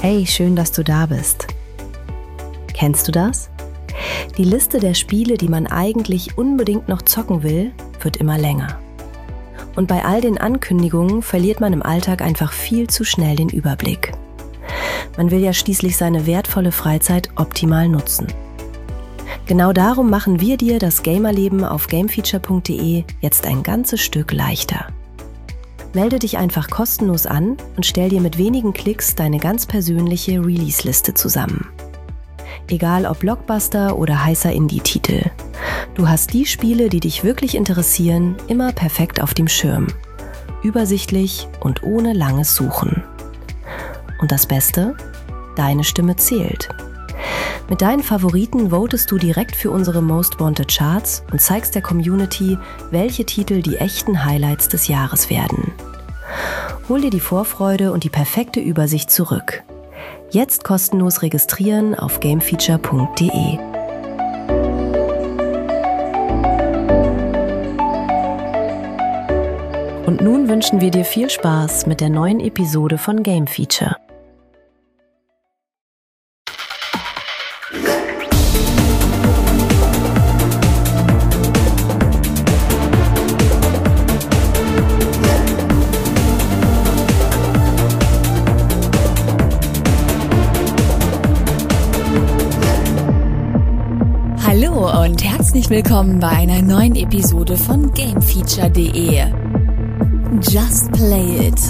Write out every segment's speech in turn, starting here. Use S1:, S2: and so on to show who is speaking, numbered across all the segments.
S1: Hey, schön, dass du da bist. Kennst du das? Die Liste der Spiele, die man eigentlich unbedingt noch zocken will, wird immer länger. Und bei all den Ankündigungen verliert man im Alltag einfach viel zu schnell den Überblick. Man will ja schließlich seine wertvolle Freizeit optimal nutzen. Genau darum machen wir dir das Gamerleben auf gamefeature.de jetzt ein ganzes Stück leichter. Melde dich einfach kostenlos an und stell dir mit wenigen Klicks deine ganz persönliche Release-Liste zusammen. Egal ob Blockbuster oder heißer Indie-Titel. Du hast die Spiele, die dich wirklich interessieren, immer perfekt auf dem Schirm. Übersichtlich und ohne langes Suchen. Und das Beste? Deine Stimme zählt. Mit deinen Favoriten votest du direkt für unsere Most Wanted Charts und zeigst der Community, welche Titel die echten Highlights des Jahres werden. Hol dir die Vorfreude und die perfekte Übersicht zurück. Jetzt kostenlos registrieren auf gamefeature.de. Und nun wünschen wir dir viel Spaß mit der neuen Episode von Game Feature.
S2: Hallo und herzlich willkommen bei einer neuen Episode von gamefeature.de. Just play it.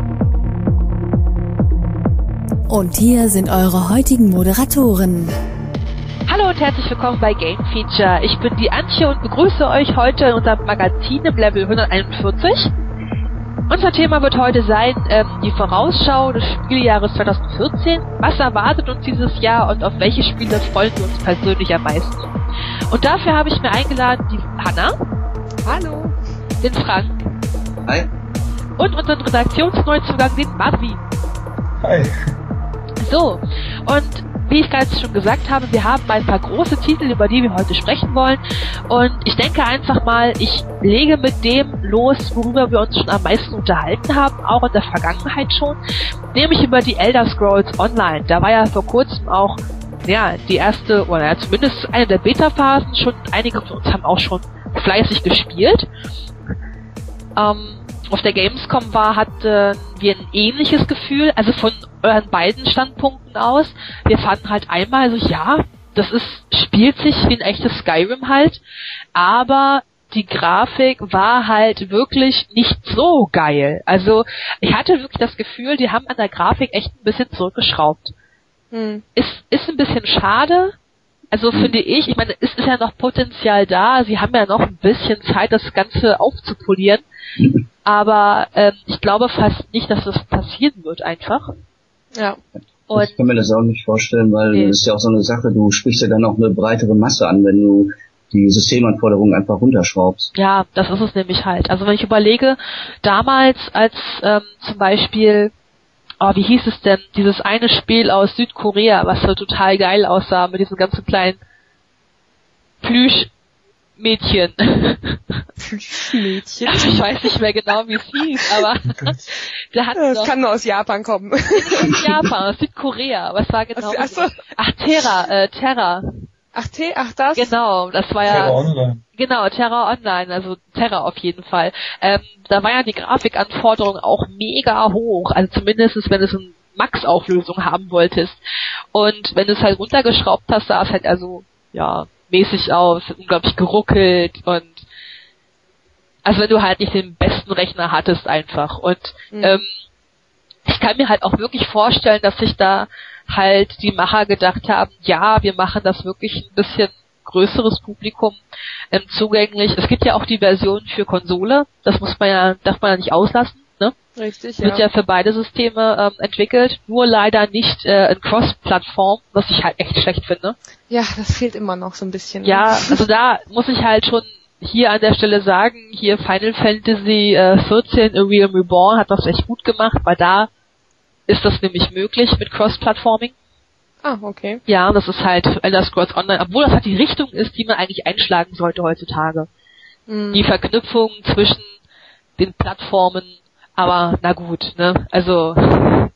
S2: Und hier sind eure heutigen Moderatoren.
S3: Hallo und herzlich willkommen bei Game Feature. Ich bin die Antje und begrüße euch heute in unserem Magazin im Level 141. Unser Thema wird heute sein, die Vorausschau des Spieljahres 2014. Was erwartet uns dieses Jahr und auf welche Spiele freuen wir uns persönlich am meisten? Und dafür habe ich mir eingeladen die Hanna.
S4: Hallo.
S3: Den Frank.
S5: Hi.
S3: Und unseren Redaktionsneuzugang, den Marvin.
S5: Hi.
S3: So, und wie ich gerade schon gesagt habe, wir haben ein paar große Titel, über die wir heute sprechen wollen. Und ich denke einfach mal, ich lege mit dem los, worüber wir uns schon am meisten unterhalten haben, auch in der Vergangenheit schon, nämlich über die Elder Scrolls Online. Da war ja vor kurzem auch, ja, die erste, oder ja, zumindest eine der Beta-Phasen schon, einige von uns haben auch schon fleißig gespielt. Auf der Gamescom hatten wir ein ähnliches Gefühl, also von euren beiden Standpunkten aus. Wir fanden halt einmal so, ja, spielt sich wie ein echtes Skyrim halt, aber die Grafik war halt wirklich nicht so geil. Also ich hatte wirklich das Gefühl, die haben an der Grafik echt ein bisschen zurückgeschraubt. Ist ein bisschen schade. Also finde ich meine, es ist ja noch Potenzial da, sie haben ja noch ein bisschen Zeit, das Ganze aufzupolieren. Aber ich glaube fast nicht, dass das passieren wird einfach.
S4: Ja.
S5: Und ich kann mir das auch nicht vorstellen, weil das ist ja auch so eine Sache, du sprichst ja dann auch eine breitere Masse an, wenn du die Systemanforderungen einfach runterschraubst.
S3: Ja, das ist es nämlich halt. Also wenn ich überlege, damals als zum Beispiel, wie hieß es denn, dieses eine Spiel aus Südkorea, was so total geil aussah, mit diesen ganzen kleinen Plüschmädchen.
S4: Plüschmädchen?
S3: Ich weiß nicht mehr genau, wie es hieß, aber der hat
S4: das kann nur aus Japan kommen.
S3: Aus Japan, aus Südkorea, was war genau?
S4: Ach so.
S3: Ach, Terra. Ach, das? Genau, das war ja...
S6: Terra Online.
S3: Genau, Terra Online, also Terra auf jeden Fall. Da war ja die Grafikanforderung auch mega hoch, also zumindest wenn du eine Max-Auflösung haben wolltest. Und wenn du es halt runtergeschraubt hast, sah es halt also, ja, mäßig aus, unglaublich geruckelt und also wenn du halt nicht den besten Rechner hattest einfach. Und ich kann mir halt auch wirklich vorstellen, dass sich da halt die Macher gedacht haben, ja, wir machen das wirklich ein bisschen größeres Publikum zugänglich. Es gibt ja auch die Version für Konsole, das darf man ja nicht auslassen, ne?
S4: Richtig,
S3: ja. Wird ja für beide Systeme entwickelt, nur leider nicht in Cross-Plattform, was ich halt echt schlecht finde.
S4: Ja, das fehlt immer noch so ein bisschen.
S3: Ja, also da muss ich halt schon hier an der Stelle sagen, hier Final Fantasy 14 A Realm Reborn hat das echt gut gemacht, weil da ist das nämlich möglich mit Cross-Plattforming.
S4: Ah, okay.
S3: Ja, das ist halt Elder Scrolls Online, obwohl das halt die Richtung ist, die man eigentlich einschlagen sollte heutzutage. Die Verknüpfung zwischen den Plattformen, aber na gut, ne, also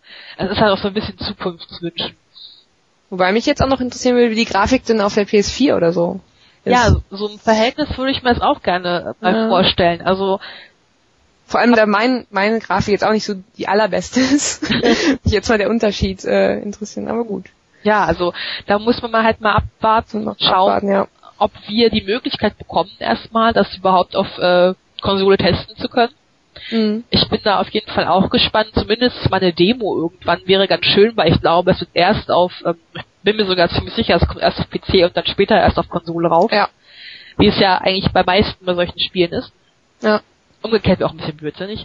S3: Es ist halt auch so ein bisschen Zukunftswünschen.
S4: Wobei mich jetzt auch noch interessieren würde, wie die Grafik denn auf der PS4 oder so ist.
S3: Ja, so ein Verhältnis würde ich mir das auch gerne mal vorstellen. Also
S4: vor allem, da meine Grafik jetzt auch nicht so die allerbeste ist. Mich jetzt mal der Unterschied interessieren, aber gut.
S3: Ja, also da muss man halt mal abwarten und schauen, ob wir die Möglichkeit bekommen, erstmal das überhaupt auf Konsole testen zu können. Mhm. Ich bin da auf jeden Fall auch gespannt. Zumindest mal eine Demo irgendwann wäre ganz schön, weil ich glaube, es wird erst auf, bin mir sogar ziemlich sicher, es kommt erst auf PC und dann später erst auf Konsole rauf. Ja. Wie es ja eigentlich bei meisten bei solchen Spielen ist. Ja. Umgekehrt wäre auch ein bisschen blödsinnig.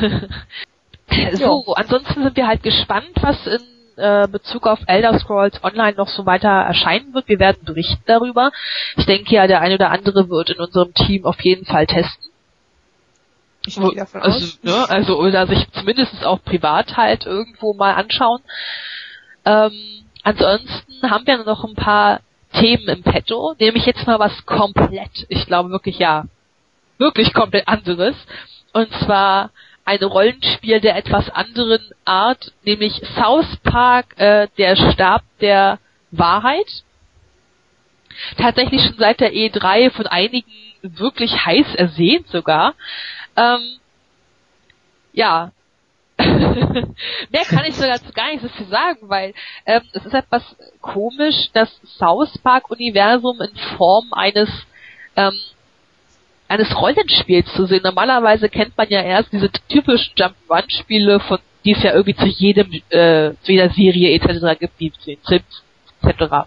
S3: So, ansonsten sind wir halt gespannt, was in Bezug auf Elder Scrolls Online noch so weiter erscheinen wird. Wir werden berichten darüber. Ich denke ja, der eine oder andere wird in unserem Team auf jeden Fall testen.
S4: Ich gehe davon aus.
S3: Also oder sich zumindest auch privat halt irgendwo mal anschauen. Ansonsten haben wir noch ein paar Themen im Petto, nämlich jetzt mal was komplett, ich glaube wirklich komplett anderes. Und zwar ein Rollenspiel der etwas anderen Art, nämlich South Park, der Stab der Wahrheit. Tatsächlich schon seit der E3 von einigen wirklich heiß ersehnt sogar. Ja. Mehr kann ich sogar gar nicht so viel sagen, weil es ist etwas komisch, das South Park-Universum in Form eines Rollenspiels zu sehen. Normalerweise kennt man ja erst diese typischen Jump-Run-Spiele, von die es ja irgendwie zu jeder Serie etc. gibt, wie zu den Sims etc.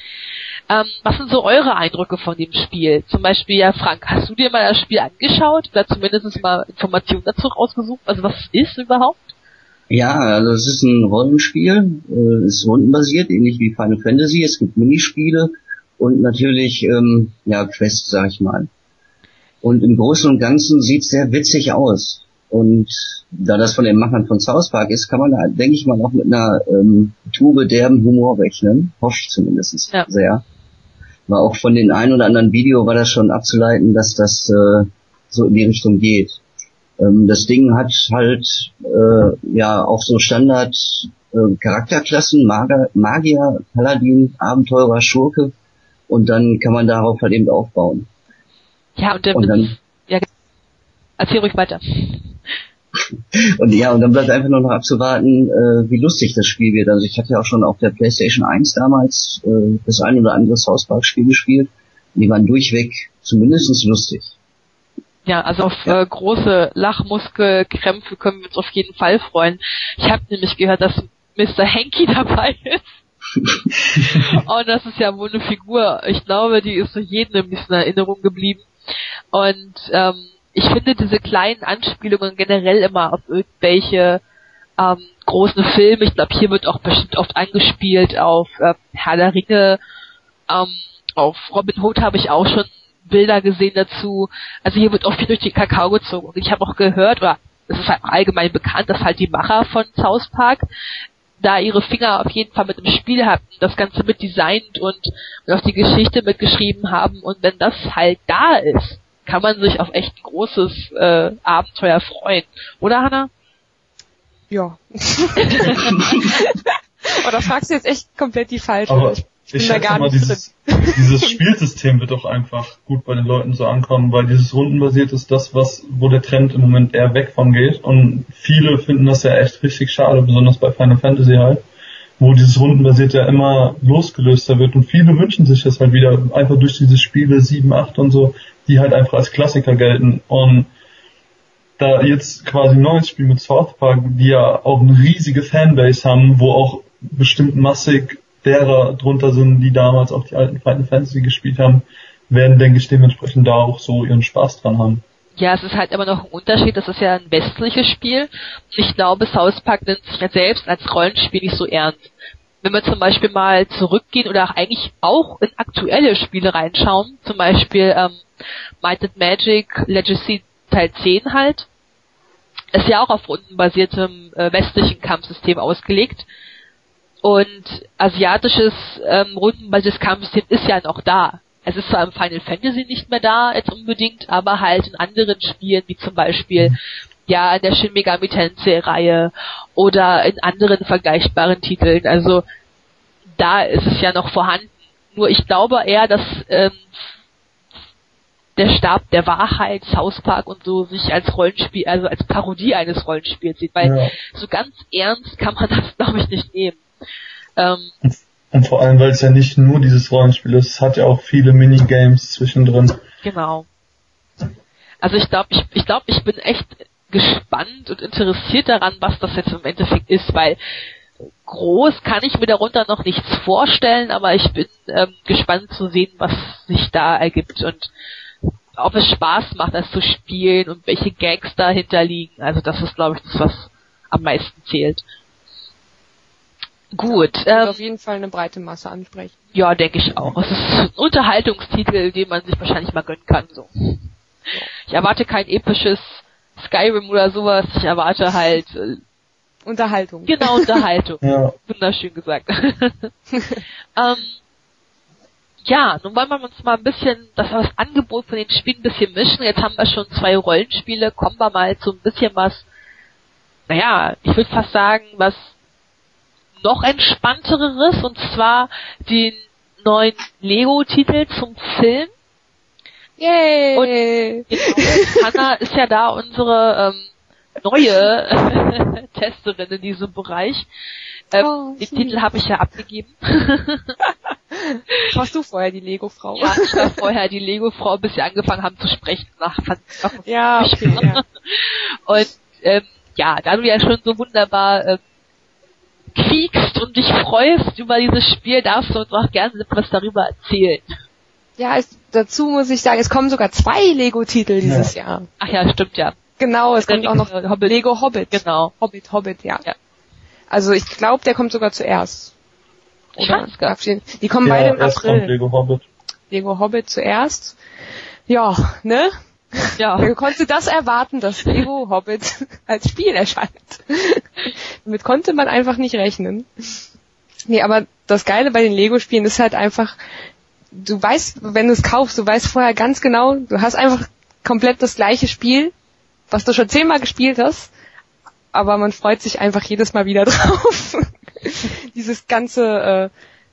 S3: Was sind so eure Eindrücke von dem Spiel? Zum Beispiel, ja, Frank, hast du dir mal das Spiel angeschaut oder zumindest mal Informationen dazu rausgesucht? Also was ist überhaupt?
S5: Ja, also es ist ein Rollenspiel, ist rundenbasiert, ähnlich wie Final Fantasy. Es gibt Minispiele und natürlich Quests, sag ich mal. Und im Großen und Ganzen sieht es sehr witzig aus. Und da das von den Machern von South Park ist, kann man da, denke ich mal, auch mit einer Tube derben Humor rechnen. Hoffe ich zumindest sehr. Aber auch von den ein oder anderen Video war das schon abzuleiten, dass das so in die Richtung geht. Das Ding hat halt auch so Standard Charakterklassen, Magier, Paladin, Abenteurer, Schurke. Und dann kann man darauf halt eben aufbauen.
S3: Ja, und dann erzähl ruhig weiter.
S5: Und dann bleibt einfach nur noch abzuwarten, wie lustig das Spiel wird. Also ich hatte ja auch schon auf der PlayStation 1 damals das ein oder andere South Park Spiel gespielt. Die waren durchweg zumindest lustig.
S3: Ja, also auf große Lachmuskelkrämpfe können wir uns auf jeden Fall freuen. Ich habe nämlich gehört, dass Mr. Hanky dabei ist. Und das ist ja wohl eine Figur. Ich glaube, die ist so jedem ein bisschen in Erinnerung geblieben. Und ich finde diese kleinen Anspielungen generell immer auf irgendwelche großen Filme. Ich glaube, hier wird auch bestimmt oft angespielt auf Herr der Ringe. Auf Robin Hood habe ich auch schon Bilder gesehen dazu. Also hier wird auch viel durch den Kakao gezogen. Und ich habe auch gehört, oder es ist halt allgemein bekannt, dass halt die Macher von South Park da ihre Finger auf jeden Fall mit im Spiel hatten, das Ganze mit designt und auch die Geschichte mitgeschrieben haben. Und wenn das halt da ist, kann man sich auf echt ein großes Abenteuer freuen. Oder, Hannah?
S4: Ja. Aber da fragst du jetzt echt komplett die falsche.
S6: Aber ich schätze mal, dieses Spielsystem wird doch einfach gut bei den Leuten so ankommen, weil dieses rundenbasiert ist das, wo der Trend im Moment eher weg von geht. Und viele finden das ja echt richtig schade, besonders bei Final Fantasy halt, wo dieses rundenbasiert ja immer losgelöster wird. Und viele wünschen sich das halt wieder einfach durch diese Spiele 7, 8 und so, die halt einfach als Klassiker gelten. Und da jetzt quasi ein neues Spiel mit South Park, die ja auch eine riesige Fanbase haben, wo auch bestimmt massig derer drunter sind, die damals auch die alten Final Fantasy gespielt haben, werden, denke ich, dementsprechend da auch so ihren Spaß dran haben.
S3: Ja, es ist halt immer noch ein Unterschied, das ist ja ein westliches Spiel. Und ich glaube, South Park nimmt sich ja selbst als Rollenspiel nicht so ernst. Wenn wir zum Beispiel mal zurückgehen oder eigentlich auch in aktuelle Spiele reinschauen, zum Beispiel Might and Magic Legacy Teil 10 halt, ist ja auch auf rundenbasiertem westlichen Kampfsystem ausgelegt. Und asiatisches rundenbasiertes Kampfsystem ist ja noch da. Es ist zwar im Final Fantasy nicht mehr da, jetzt unbedingt, aber halt in anderen Spielen, wie zum Beispiel ja, in der Shin Megami Tensei-Reihe oder in anderen vergleichbaren Titeln. Also da ist es ja noch vorhanden. Nur ich glaube eher, dass der Stab der Wahrheit, South Park und so sich als Rollenspiel, also als Parodie eines Rollenspiels sieht, weil so ganz ernst kann man das, glaube ich, nicht nehmen.
S6: Und vor allem, weil es ja nicht nur dieses Rollenspiel ist, es hat ja auch viele Minigames zwischendrin.
S3: Genau. Also ich glaube, ich bin echt gespannt und interessiert daran, was das jetzt im Endeffekt ist, weil groß kann ich mir darunter noch nichts vorstellen, aber ich bin gespannt zu sehen, was sich da ergibt und ob es Spaß macht, das zu spielen und welche Gags dahinter liegen. Also das ist, glaube ich, das, was am meisten zählt. Gut.
S4: Auf jeden Fall eine breite Masse ansprechen.
S3: Ja, denke ich auch. Es ist ein Unterhaltungstitel, den man sich wahrscheinlich mal gönnen kann. So. Ich erwarte kein episches Skyrim oder sowas. Ich erwarte halt
S4: Unterhaltung.
S3: Genau, Unterhaltung.
S6: Ja.
S3: Wunderschön gesagt. Ja, nun wollen wir uns mal ein bisschen das Angebot von den Spielen ein bisschen mischen. Jetzt haben wir schon 2 Rollenspiele. Kommen wir mal zu ein bisschen was, naja, ich würde fast sagen, was noch entspannteres, und zwar den neuen Lego-Titel zum Film.
S4: Yay!
S3: Und genau, Hannah ist ja da unsere neue Testerin in diesem Bereich. Den Titel habe ich ja abgegeben.
S4: Warst du vorher die Lego-Frau?
S3: Ja, ich war vorher die Lego-Frau, bis wir angefangen haben zu sprechen.
S4: Ja, okay, ja.
S3: Und ja, da du ja schon so wunderbar quiekst und dich freust über dieses Spiel, darfst du uns auch gerne etwas darüber erzählen.
S4: Ja, dazu muss ich sagen, es kommen sogar 2 Lego-Titel dieses Jahr.
S3: Ach ja, stimmt ja.
S4: Genau, es kommt auch noch Lego Hobbit.
S3: Genau.
S4: Hobbit, ja. Also ich glaube, der kommt sogar zuerst. Oder? Die kommen beide im April. Lego Hobbit zuerst. Ja, ne?
S3: Ja.
S4: Wer konnte das erwarten, dass Lego Hobbit als Spiel erscheint? Damit konnte man einfach nicht rechnen. Nee, aber das Geile bei den Lego-Spielen ist halt einfach, du weißt, wenn du es kaufst, du weißt vorher ganz genau, du hast einfach komplett das gleiche Spiel, was du schon 10-mal gespielt hast, aber man freut sich einfach jedes Mal wieder drauf. Dieses ganze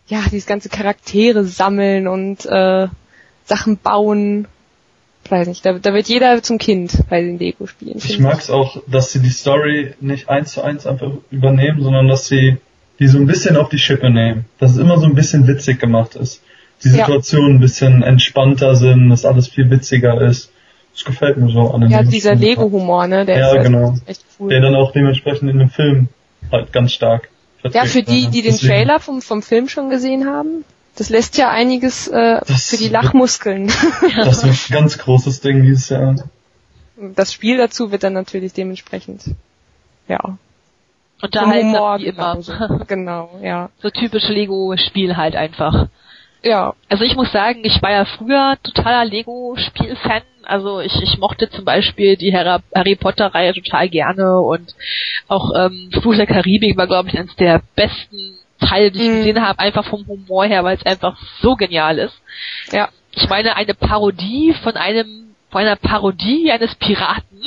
S4: Charaktere sammeln und Sachen bauen. Ich weiß nicht, da wird jeder zum Kind bei den Lego-Spielen.
S6: Ich mag es auch, dass sie die Story nicht 1:1 einfach übernehmen, sondern dass sie die so ein bisschen auf die Schippe nehmen. Dass es immer so ein bisschen witzig gemacht ist. Die Situationen ein bisschen entspannter sind, dass alles viel witziger ist. Das gefällt mir so an den
S4: Ja, dieser Lego-Humor, ne? Der ist
S6: genau.
S4: Echt cool.
S6: Der dann auch dementsprechend in dem Film halt ganz stark vertreten.
S4: Ja, für die den Trailer vom Film schon gesehen haben, das lässt ja einiges für die Lachmuskeln.
S6: Das ist ein ganz großes Ding dieses Jahr.
S4: Das Spiel dazu wird dann natürlich dementsprechend, ja.
S3: Unterhaltsam wie immer.
S4: Genau, ja.
S3: So typisch Lego-Spiel halt einfach.
S4: Ja.
S3: Also ich muss sagen, ich war ja früher totaler Lego-Spiel-Fan. Also ich mochte zum Beispiel die Harry Potter-Reihe total gerne und auch Fluch der Karibik war, glaube ich, eines der besten Teile, die ich gesehen habe, einfach vom Humor her, weil es einfach so genial ist.
S4: Ja.
S3: Ich meine, eine Parodie von einer Parodie eines Piraten.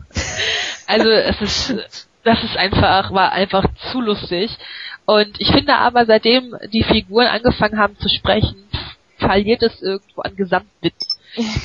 S3: Also war einfach zu lustig. Und ich finde aber, seitdem die Figuren angefangen haben zu sprechen, verliert es irgendwo an Gesamtwitz.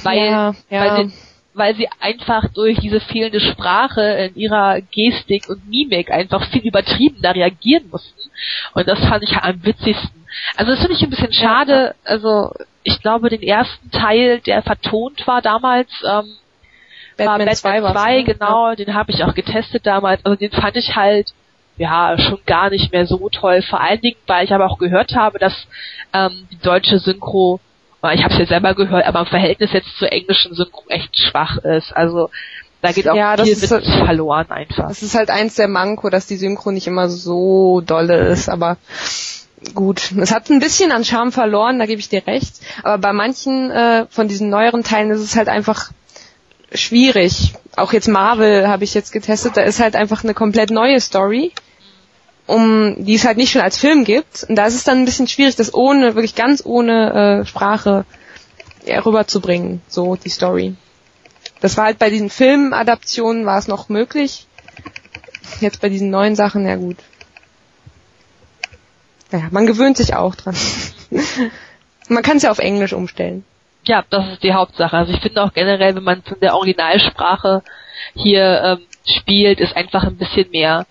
S3: Weil sie einfach durch diese fehlende Sprache in ihrer Gestik und Mimik einfach viel übertriebener reagieren mussten. Und das fand ich am witzigsten. Also das finde ich ein bisschen schade. Also ich glaube, den ersten Teil, der vertont war damals,
S4: Batman 2,
S3: genau, den habe ich auch getestet damals. Also den fand ich halt schon gar nicht mehr so toll. Vor allen Dingen, weil ich aber auch gehört habe, dass die deutsche Synchro, ich habe es ja selber gehört, aber im Verhältnis jetzt zur englischen Synchro echt schwach ist. Also da geht auch viel mit verloren einfach.
S4: Das ist halt eins der Manko, dass die Synchro nicht immer so dolle ist, aber gut. Es hat ein bisschen an Charme verloren, da gebe ich dir recht. Aber bei manchen von diesen neueren Teilen ist es halt einfach schwierig. Auch jetzt Marvel habe ich jetzt getestet, da ist halt einfach eine komplett neue Story, die es halt nicht schon als Film gibt. Und da ist es dann ein bisschen schwierig, das wirklich ganz ohne Sprache rüberzubringen, so die Story. Das war halt bei diesen Filmadaptionen war es noch möglich. Jetzt bei diesen neuen Sachen, ja gut. Naja, man gewöhnt sich auch dran. Man kann es ja auf Englisch umstellen.
S3: Ja, das ist die Hauptsache. Also ich finde auch generell, wenn man von der Originalsprache hier spielt, ist einfach ein bisschen mehr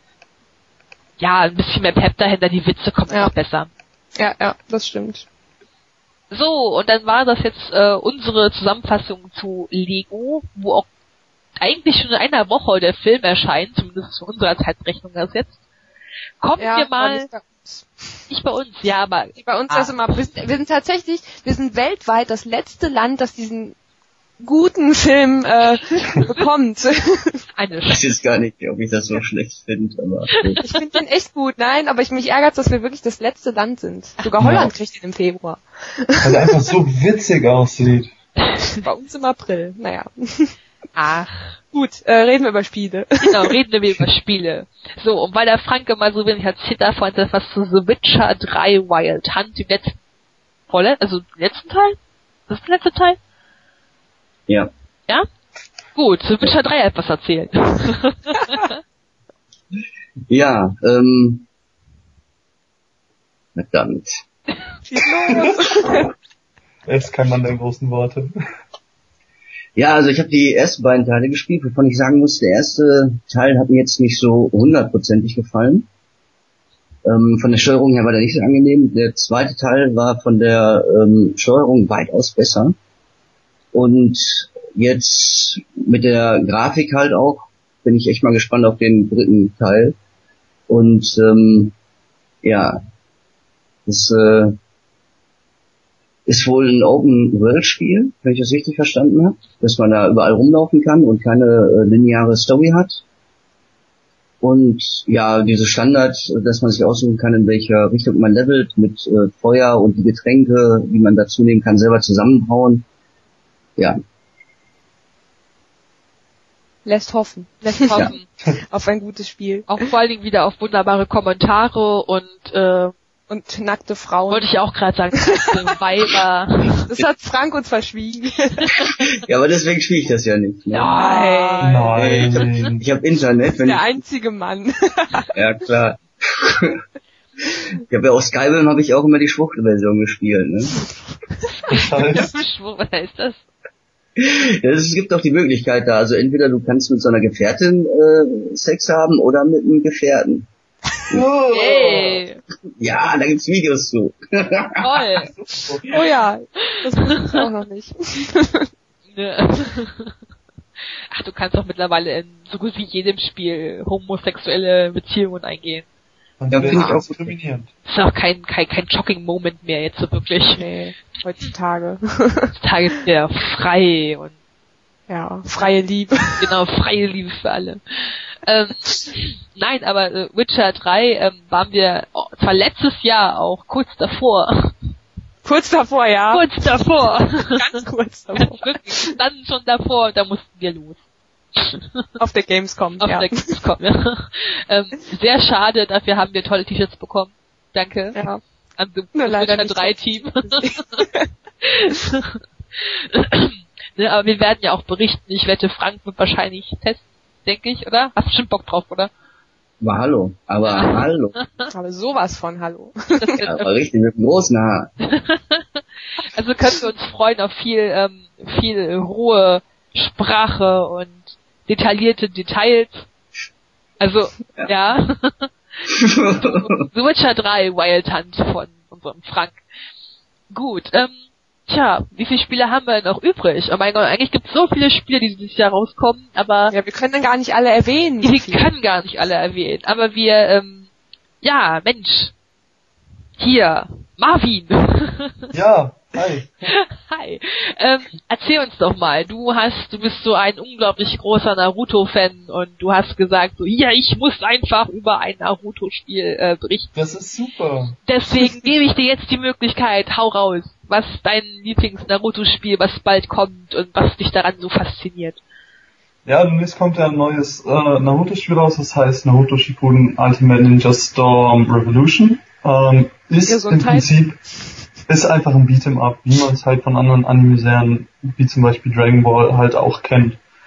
S3: Pep dahinter, die Witze kommen auch besser.
S4: Ja, das stimmt.
S3: So, und dann war das jetzt unsere Zusammenfassung zu Lego, wo auch eigentlich schon in einer Woche der Film erscheint, zumindest zu unserer Zeitrechnung das jetzt. Kommen wir mal... Nicht bei uns, ja, aber...
S4: Bei uns ist immer... Wir sind weltweit das letzte Land, das diesen guten Film bekommt.
S5: Ich weiß jetzt gar nicht, ob ich das so schlecht finde, aber...
S4: Ich finde den echt gut, nein, aber mich ärgert, dass wir wirklich das letzte Land sind. Sogar Holland kriegt ihn im Februar.
S6: Weil er einfach so witzig aussieht.
S4: Bei uns im April, naja.
S3: Ach.
S4: Gut, reden wir über Spiele.
S3: Genau, reden wir über Spiele. So, und weil der Frank immer so wenig erzählt davon, etwas zu The Witcher 3 Wild Hunt, im letzten Teil? Das ist der letzte Teil?
S5: Ja.
S3: Ja? Gut, The Witcher 3 etwas erzählen.
S5: Ja, verdammt.
S6: Er ist kein Mann der großen Worte.
S5: Ja, also ich habe die ersten beiden Teile gespielt, wovon ich sagen muss, der erste Teil hat mir jetzt nicht so 100%ig gefallen. Von der Steuerung her war der nicht so angenehm. Der zweite Teil war von der Steuerung weitaus besser. Und jetzt mit der Grafik halt auch, bin ich echt mal gespannt auf den dritten Teil. Und das ist wohl ein Open-World-Spiel, wenn ich das richtig verstanden habe, dass man da überall rumlaufen kann und keine lineare Story hat. Und ja, diese Standard, dass man sich aussuchen kann, in welcher Richtung man levelt, mit Feuer und die Getränke, die man dazu nehmen kann, selber zusammenbauen. Ja.
S4: Lässt hoffen.
S3: Ja.
S4: Auf ein gutes Spiel.
S3: Auch vor allen Dingen wieder auf wunderbare Kommentare
S4: und nackte Frauen.
S3: Wollte ich auch gerade sagen, nackte Weiber.
S4: Das hat Frank uns verschwiegen.
S5: Ja, aber deswegen spiele ich das ja nicht. Ne?
S6: Nein.
S5: Ich habe Internet.
S4: Der einzige Mann.
S5: Ja, klar. Ich habe ja auch Skyrim, habe ich auch immer die Schwuchtelversion gespielt. Ne?
S3: Was heißt das?
S5: Ja, es gibt auch die Möglichkeit da. Also entweder du kannst mit so einer Gefährtin Sex haben oder mit einem Gefährten.
S3: Hey.
S5: Ja, da gibt's Videos zu.
S3: Toll.
S4: Oh ja, das wusste ich auch noch nicht.
S3: Ach, du kannst doch mittlerweile in so gut wie jedem Spiel homosexuelle Beziehungen eingehen.
S6: Ja, finde ich auch diskriminierend.
S3: Das ist auch kein shocking Moment mehr jetzt so wirklich.
S4: Nee, heutzutage.
S3: Heutzutage ist ja frei und
S4: ja, freie Liebe.
S3: Genau, freie Liebe für alle. Nein, aber Witcher 3 waren wir zwar letztes Jahr auch kurz davor.
S4: Kurz davor, ja.
S3: Kurz davor.
S4: Ganz kurz davor.
S3: Ganz wirklich, dann schon davor, da mussten wir los.
S4: Auf der Gamescom,
S3: Auf der Gamescom, ja. Sehr schade, dafür haben wir tolle T-Shirts bekommen. Danke.
S4: Ja.
S3: An das Witcher 3 Team. Ne, aber wir werden ja auch berichten. Ich wette, Frank wird wahrscheinlich testen, denke ich, oder? Hast du schon Bock drauf, oder?
S5: Aber hallo.
S4: Aber sowas von hallo.
S5: Ja, aber richtig, mit dem großen Haar.
S3: Also können wir uns freuen auf viel rohe Sprache und detaillierte Details. Also, ja. The Witcher 3 Wild Hunt von unserem Frank. Gut, wie viele Spiele haben wir noch übrig? Oh mein Gott, eigentlich gibt es so viele Spiele, die dieses Jahr rauskommen, aber...
S4: Ja, wir können dann gar nicht alle erwähnen.
S3: Wir können gar nicht alle erwähnen, aber wir, Mensch. Hier, Marvin.
S6: Ja, hi.
S3: Hi. Erzähl uns doch mal, du bist so ein unglaublich großer Naruto-Fan und du hast gesagt so, ja, ich muss einfach über ein Naruto-Spiel berichten.
S6: Das ist super.
S3: Deswegen gebe ich dir jetzt die Möglichkeit, hau raus. Was ist dein Lieblings-Naruto-Spiel, was bald kommt und was dich daran so fasziniert?
S6: Ja, demnächst kommt ja ein neues Naruto-Spiel raus, das heißt Naruto Shippuden Ultimate Ninja Storm Revolution. Ist im Prinzip einfach ein Beat'em Up, wie man es halt von anderen Anime-Serien, wie zum Beispiel Dragon Ball, halt auch kennt.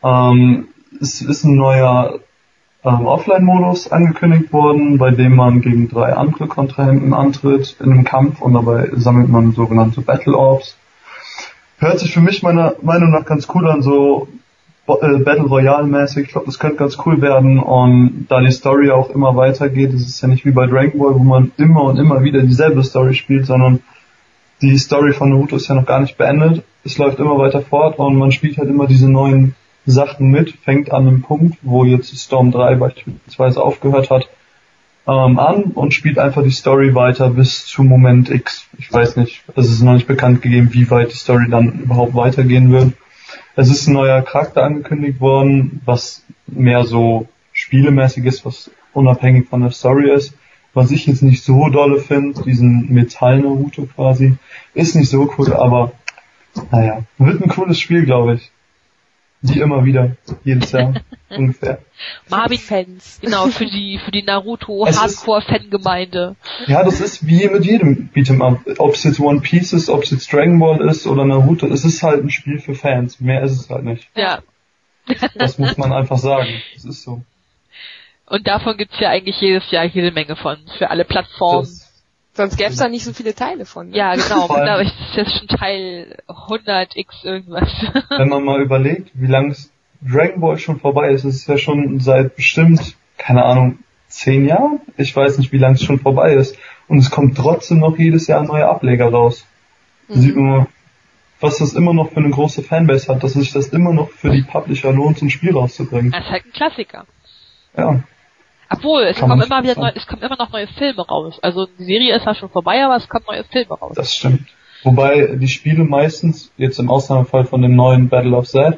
S6: Es ist ein neuer Offline-Modus angekündigt worden, bei dem man gegen 3 andere Kontrahenten antritt in einem Kampf und dabei sammelt man sogenannte Battle Orbs. Hört sich für mich meiner Meinung nach ganz cool an, so Battle Royale-mäßig. Ich glaube, das könnte ganz cool werden, und da die Story auch immer weitergeht, ist es ja nicht wie bei Dragon Ball, wo man immer und immer wieder dieselbe Story spielt, sondern die Story von Naruto ist ja noch gar nicht beendet. Es läuft immer weiter fort und man spielt halt immer diese neuen Sachen mit, fängt an einem Punkt, wo jetzt Storm 3 beispielsweise aufgehört hat, an und spielt einfach die Story weiter bis zu Moment X. Ich weiß nicht, es ist noch nicht bekannt gegeben, wie weit die Story dann überhaupt weitergehen wird. Es ist ein neuer Charakter angekündigt worden, was mehr so spielemäßig ist, was unabhängig von der Story ist. Was ich jetzt nicht so dolle finde, diesen Metall-Naruto quasi, ist nicht so cool, aber naja, wird ein cooles Spiel, glaube ich. Wie immer wieder, jedes Jahr ungefähr.
S3: Marvin-Fans. Genau, für die Naruto-Hardcore-Fangemeinde.
S6: Ja, das ist wie mit jedem Beat'em Up. Ob es jetzt One Piece ist, ob es jetzt Dragon Ball ist oder Naruto, es ist halt ein Spiel für Fans. Mehr ist es halt nicht.
S3: Ja.
S6: Das muss man einfach sagen. Das ist so.
S3: Und davon gibt's ja eigentlich jedes Jahr jede Menge von. Für alle Plattformen.
S4: Sonst gäbe es da nicht so viele Teile von. Ne?
S3: Ja, genau. Das ist jetzt schon Teil 100x irgendwas.
S6: Wenn man mal überlegt, wie lange Dragon Ball schon vorbei ist, es ist ja schon seit bestimmt, keine Ahnung, 10 Jahren? Ich weiß nicht, wie lange es schon vorbei ist. Und es kommt trotzdem noch jedes Jahr ein neuer Ableger raus. Da sieht man mal, was das immer noch für eine große Fanbase hat, dass sich das immer noch für die Publisher lohnt, ein Spiel rauszubringen.
S3: Das ist halt ein Klassiker.
S6: Ja.
S3: Obwohl, es kommen immer noch neue Filme raus. Also die Serie ist ja schon vorbei, aber es kommen neue Filme raus.
S6: Das stimmt. Wobei die Spiele meistens, jetzt im Ausnahmefall von dem neuen Battle of Z,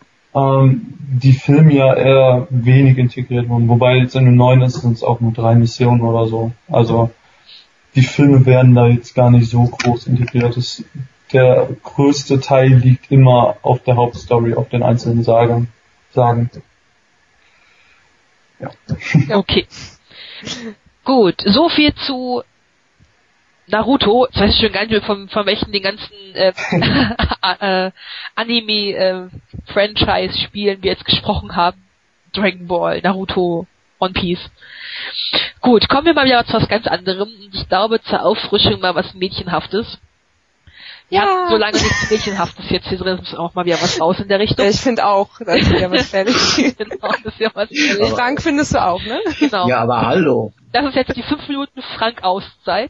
S6: die Filme ja eher wenig integriert wurden. Wobei jetzt in dem neuen ist es auch nur 3 Missionen oder so. Also die Filme werden da jetzt gar nicht so groß integriert. Der größte Teil liegt immer auf der Hauptstory, auf den einzelnen Sagen. Ja.
S3: Okay. Gut, so viel zu Naruto. Jetzt weiß ich schon gar nicht mehr von welchen den ganzen Anime-Franchise-Spielen wir jetzt gesprochen haben. Dragon Ball, Naruto, One Piece. Gut, kommen wir mal wieder zu was ganz anderem. Ich glaube, zur Auffrischung mal was Mädchenhaftes.
S4: Ja.
S3: Hat so lange nichts Mädchenhaftes jetzt hier drin, ist auch mal wieder was raus in der Richtung.
S4: Ja, ich finde auch, das ist ja was fertig.
S3: Genau, das ist ja was fertig.
S4: Frank findest du auch, ne?
S3: Genau.
S5: Ja, aber hallo.
S3: Das ist jetzt die 5 Minuten Frank-Auszeit.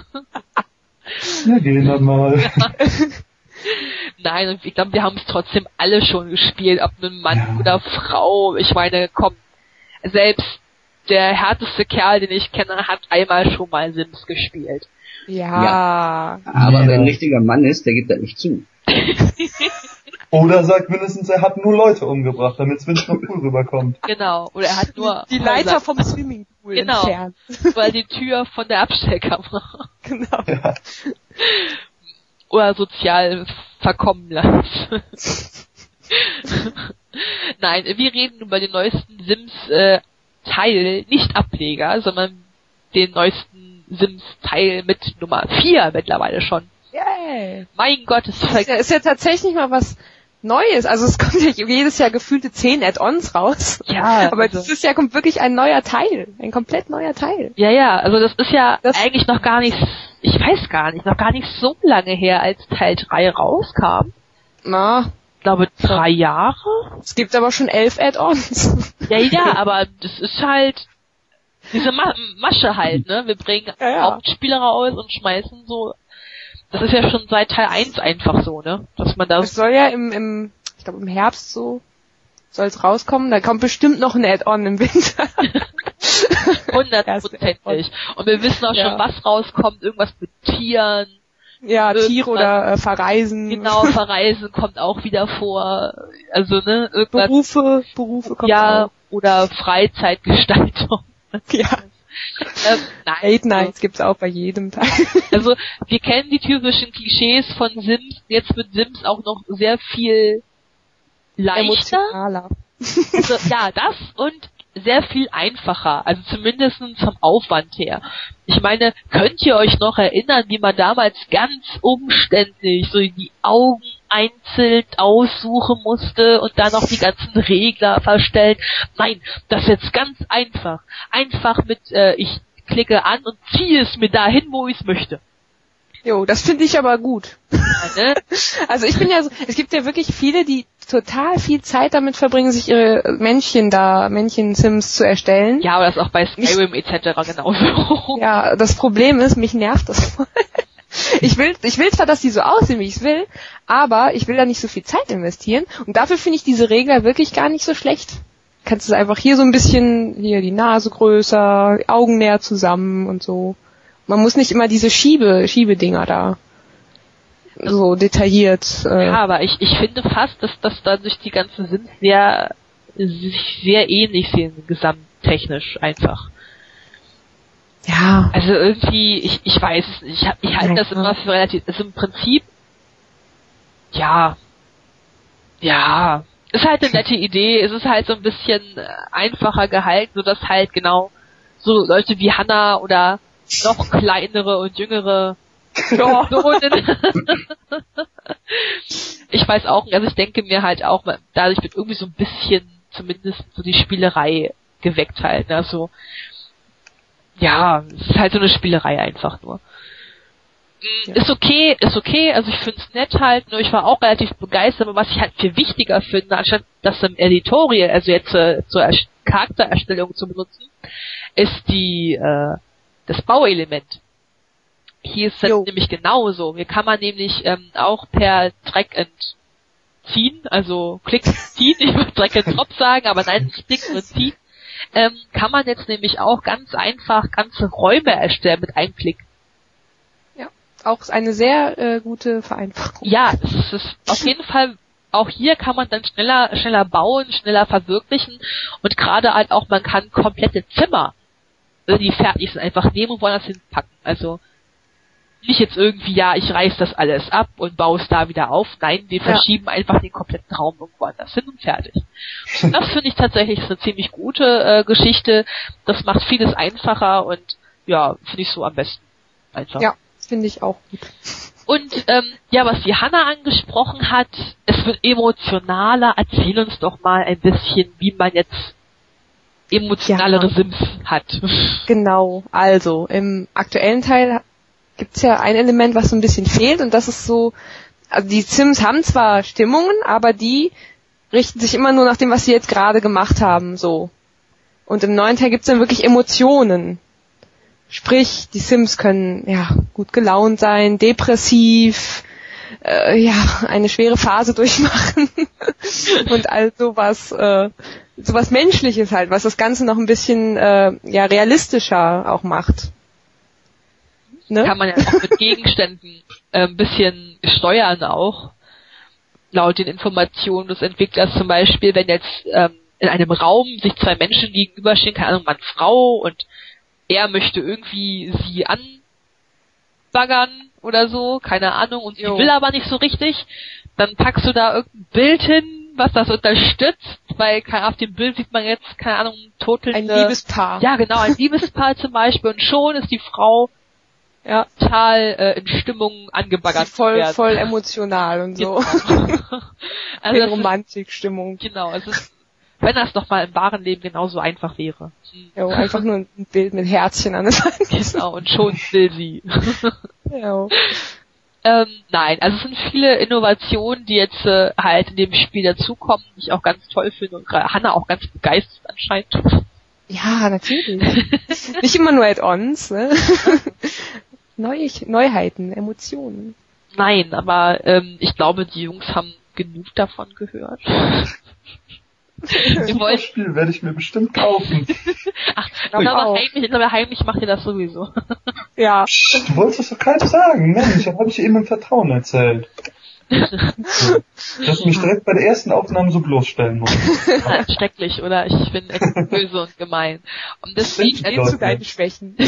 S6: Ja, gehen dann mal.
S3: Nein, und ich glaube, wir haben es trotzdem alle schon gespielt, ob nun Mann oder Frau. Ich meine, komm, selbst der härteste Kerl, den ich kenne, hat einmal schon mal Sims gespielt.
S4: Ja.
S5: Aber wenn ein richtiger Mann ist, der gibt das nicht zu.
S6: Oder sagt mindestens, er hat nur Leute umgebracht, damit es nicht noch cool rüberkommt.
S3: Genau. Oder er hat nur
S4: die Leiter vom Swimmingpool entfernt.
S3: Weil die Tür von der Abstellkammer.
S4: Genau.
S6: Ja.
S3: Oder sozial verkommen lassen. Nein, wir reden über den neuesten Sims-Teil, nicht Ableger, sondern den neuesten Sims-Teil mit Nummer 4 mittlerweile schon.
S4: Yay.
S3: Mein Gott, ist
S4: ja tatsächlich mal was Neues. Also es kommt ja jedes Jahr gefühlte 10 Add-ons raus.
S3: Ja.
S4: Aber dieses Jahr kommt wirklich ein neuer Teil. Ein komplett neuer Teil.
S3: Ja, also das ist ja eigentlich noch gar nicht, ich weiß gar nicht, noch gar nicht so lange her, als Teil 3 rauskam.
S4: Na.
S3: Ich glaube 3 Jahre.
S4: Es gibt aber schon 11 Add-ons.
S3: Ja, aber das ist halt diese Masche halt, ne? Wir bringen Hauptspieler raus und schmeißen so. Das ist ja schon seit Teil 1 einfach so, ne? Dass man das.
S4: Es soll ja ich glaube im Herbst so soll es rauskommen. Da kommt bestimmt noch ein Add-on im Winter.
S3: 100%. Und wir wissen auch schon, was rauskommt. Irgendwas mit Tieren.
S4: Ja, Tiere oder Verreisen.
S3: Genau, Verreisen kommt auch wieder vor. Also, ne?
S4: Berufe kommt auch.
S3: Oder Freizeitgestaltung.
S4: Ja.
S3: Nein.
S4: Late Nights gibt's auch bei jedem Teil.
S3: Also, wir kennen die typischen Klischees von Sims. Jetzt wird Sims auch noch sehr viel leichter.
S4: Emotionaler.
S3: Also, ja, das und sehr viel einfacher. Also zumindest vom Aufwand her. Ich meine, könnt ihr euch noch erinnern, wie man damals ganz umständlich so die Augen einzeln aussuchen musste und dann noch die ganzen Regler verstellen. Nein, das ist jetzt ganz einfach. Einfach mit, ich klicke an und ziehe es mir dahin, wo ich es möchte.
S4: Jo, das finde ich aber gut.
S3: Ja, ne?
S4: Also ich bin ja so, es gibt ja wirklich viele, die total viel Zeit damit verbringen, sich ihre Männchen-Sims zu erstellen.
S3: Ja, aber das ist auch bei Skyrim etc. genauso.
S4: Ja, das Problem ist, mich nervt das voll. Ich will zwar, dass die so aussehen, wie ich es will, aber ich will da nicht so viel Zeit investieren. Und dafür finde ich diese Regler wirklich gar nicht so schlecht. Kannst du einfach hier so ein bisschen, hier die Nase größer, Augen näher zusammen und so. Man muss nicht immer diese Schiebedinger da so detailliert.
S3: Ja, aber ich finde fast, dass dadurch die ganzen Sims sich sehr ähnlich sehen, gesamttechnisch einfach.
S4: Ja.
S3: Also irgendwie, ich weiß es nicht, ich halte das immer für relativ, also im Prinzip, ja, ist halt eine nette Idee, es ist halt so ein bisschen einfacher gehalten, sodass halt genau so Leute wie Hannah oder noch kleinere und jüngere Personen. Ich weiß auch, also ich denke mir halt auch, dadurch wird irgendwie so ein bisschen zumindest so die Spielerei geweckt halt, ne, so. Ja, es ist halt so eine Spielerei einfach nur. Ja. Ist okay, also ich find's nett halt, nur ich war auch relativ begeistert, aber was ich halt viel wichtiger finde, anstatt das im Editorial, also jetzt zur Charaktererstellung zu benutzen, ist das Bauelement. Hier ist es nämlich genauso. Hier kann man nämlich auch per Drag and ziehen, also Klick ziehen, ich würde Drag and Drop sagen, aber nein, nicht Klick und ziehen, kann man jetzt nämlich auch ganz einfach ganze Räume erstellen mit einem Klick.
S4: Ja, auch eine sehr gute Vereinfachung.
S3: Ja, es ist auf jeden Fall, auch hier kann man dann schneller bauen, schneller verwirklichen und gerade halt auch, man kann komplette Zimmer, die fertig sind, einfach nehmen und woanders hinpacken. Also nicht jetzt irgendwie, ja, ich reiß das alles ab und baue es da wieder auf. Nein, wir verschieben einfach den kompletten Raum irgendwo anders hin und fertig. Und das finde ich tatsächlich eine ziemlich gute Geschichte. Das macht vieles einfacher und ja, finde ich so am besten. Einfach.
S4: Ja, finde ich auch gut.
S3: Und was die Hannah angesprochen hat, es wird emotionaler. Erzähl uns doch mal ein bisschen, wie man jetzt emotionalere Sims hat.
S4: Genau, also im aktuellen Teil gibt's ja ein Element, was so ein bisschen fehlt und das ist so, also die Sims haben zwar Stimmungen, aber die richten sich immer nur nach dem, was sie jetzt gerade gemacht haben, so. Und im neuen Teil gibt's dann wirklich Emotionen. Sprich, die Sims können, gut gelaunt sein, depressiv, eine schwere Phase durchmachen und all sowas Menschliches halt, was das Ganze noch ein bisschen, realistischer auch macht. Ne?
S3: Kann man ja auch mit Gegenständen ein bisschen steuern auch. Laut den Informationen des Entwicklers zum Beispiel, wenn jetzt in einem Raum sich zwei Menschen gegenüberstehen, keine Ahnung, Mann, Frau, und er möchte irgendwie sie anbaggern oder so, keine Ahnung, und sie will aber nicht so richtig, dann packst du da irgendein Bild hin, was das unterstützt, weil auf dem Bild sieht man jetzt, keine Ahnung,
S4: ein Liebespaar.
S3: Ja, genau, ein Liebespaar zum Beispiel, und schon ist die Frau total in Stimmung angebaggert.
S4: Voll emotional und so.
S3: Genau.
S4: Also in Romantikstimmung.
S3: Genau, es ist, wenn das doch mal im wahren Leben genauso einfach wäre.
S4: Ja, einfach nur ein Bild mit Herzchen an der Seite.
S3: Genau, und schon will sie.
S4: Ja.
S3: Nein, also es sind viele Innovationen, die jetzt halt in dem Spiel dazukommen, die ich auch ganz toll finde und Hannah auch ganz begeistert anscheinend.
S4: Ja, natürlich. Nicht immer nur Add-ons, ne? Neuheiten, Emotionen.
S3: Nein, aber ich glaube, die Jungs haben genug davon gehört.
S6: Das Spiel werde ich mir bestimmt kaufen.
S3: Ach, aber heimlich macht ihr das sowieso.
S4: Ja.
S6: Du wolltest das doch keinem sagen, Mensch, das habe ich dir eben im Vertrauen erzählt. So, dass du mich direkt bei der ersten Aufnahme so bloßstellen musst.
S3: Schrecklich, oder? Ich bin echt böse und gemein. Und deswegen
S4: kennst du deine Schwächen.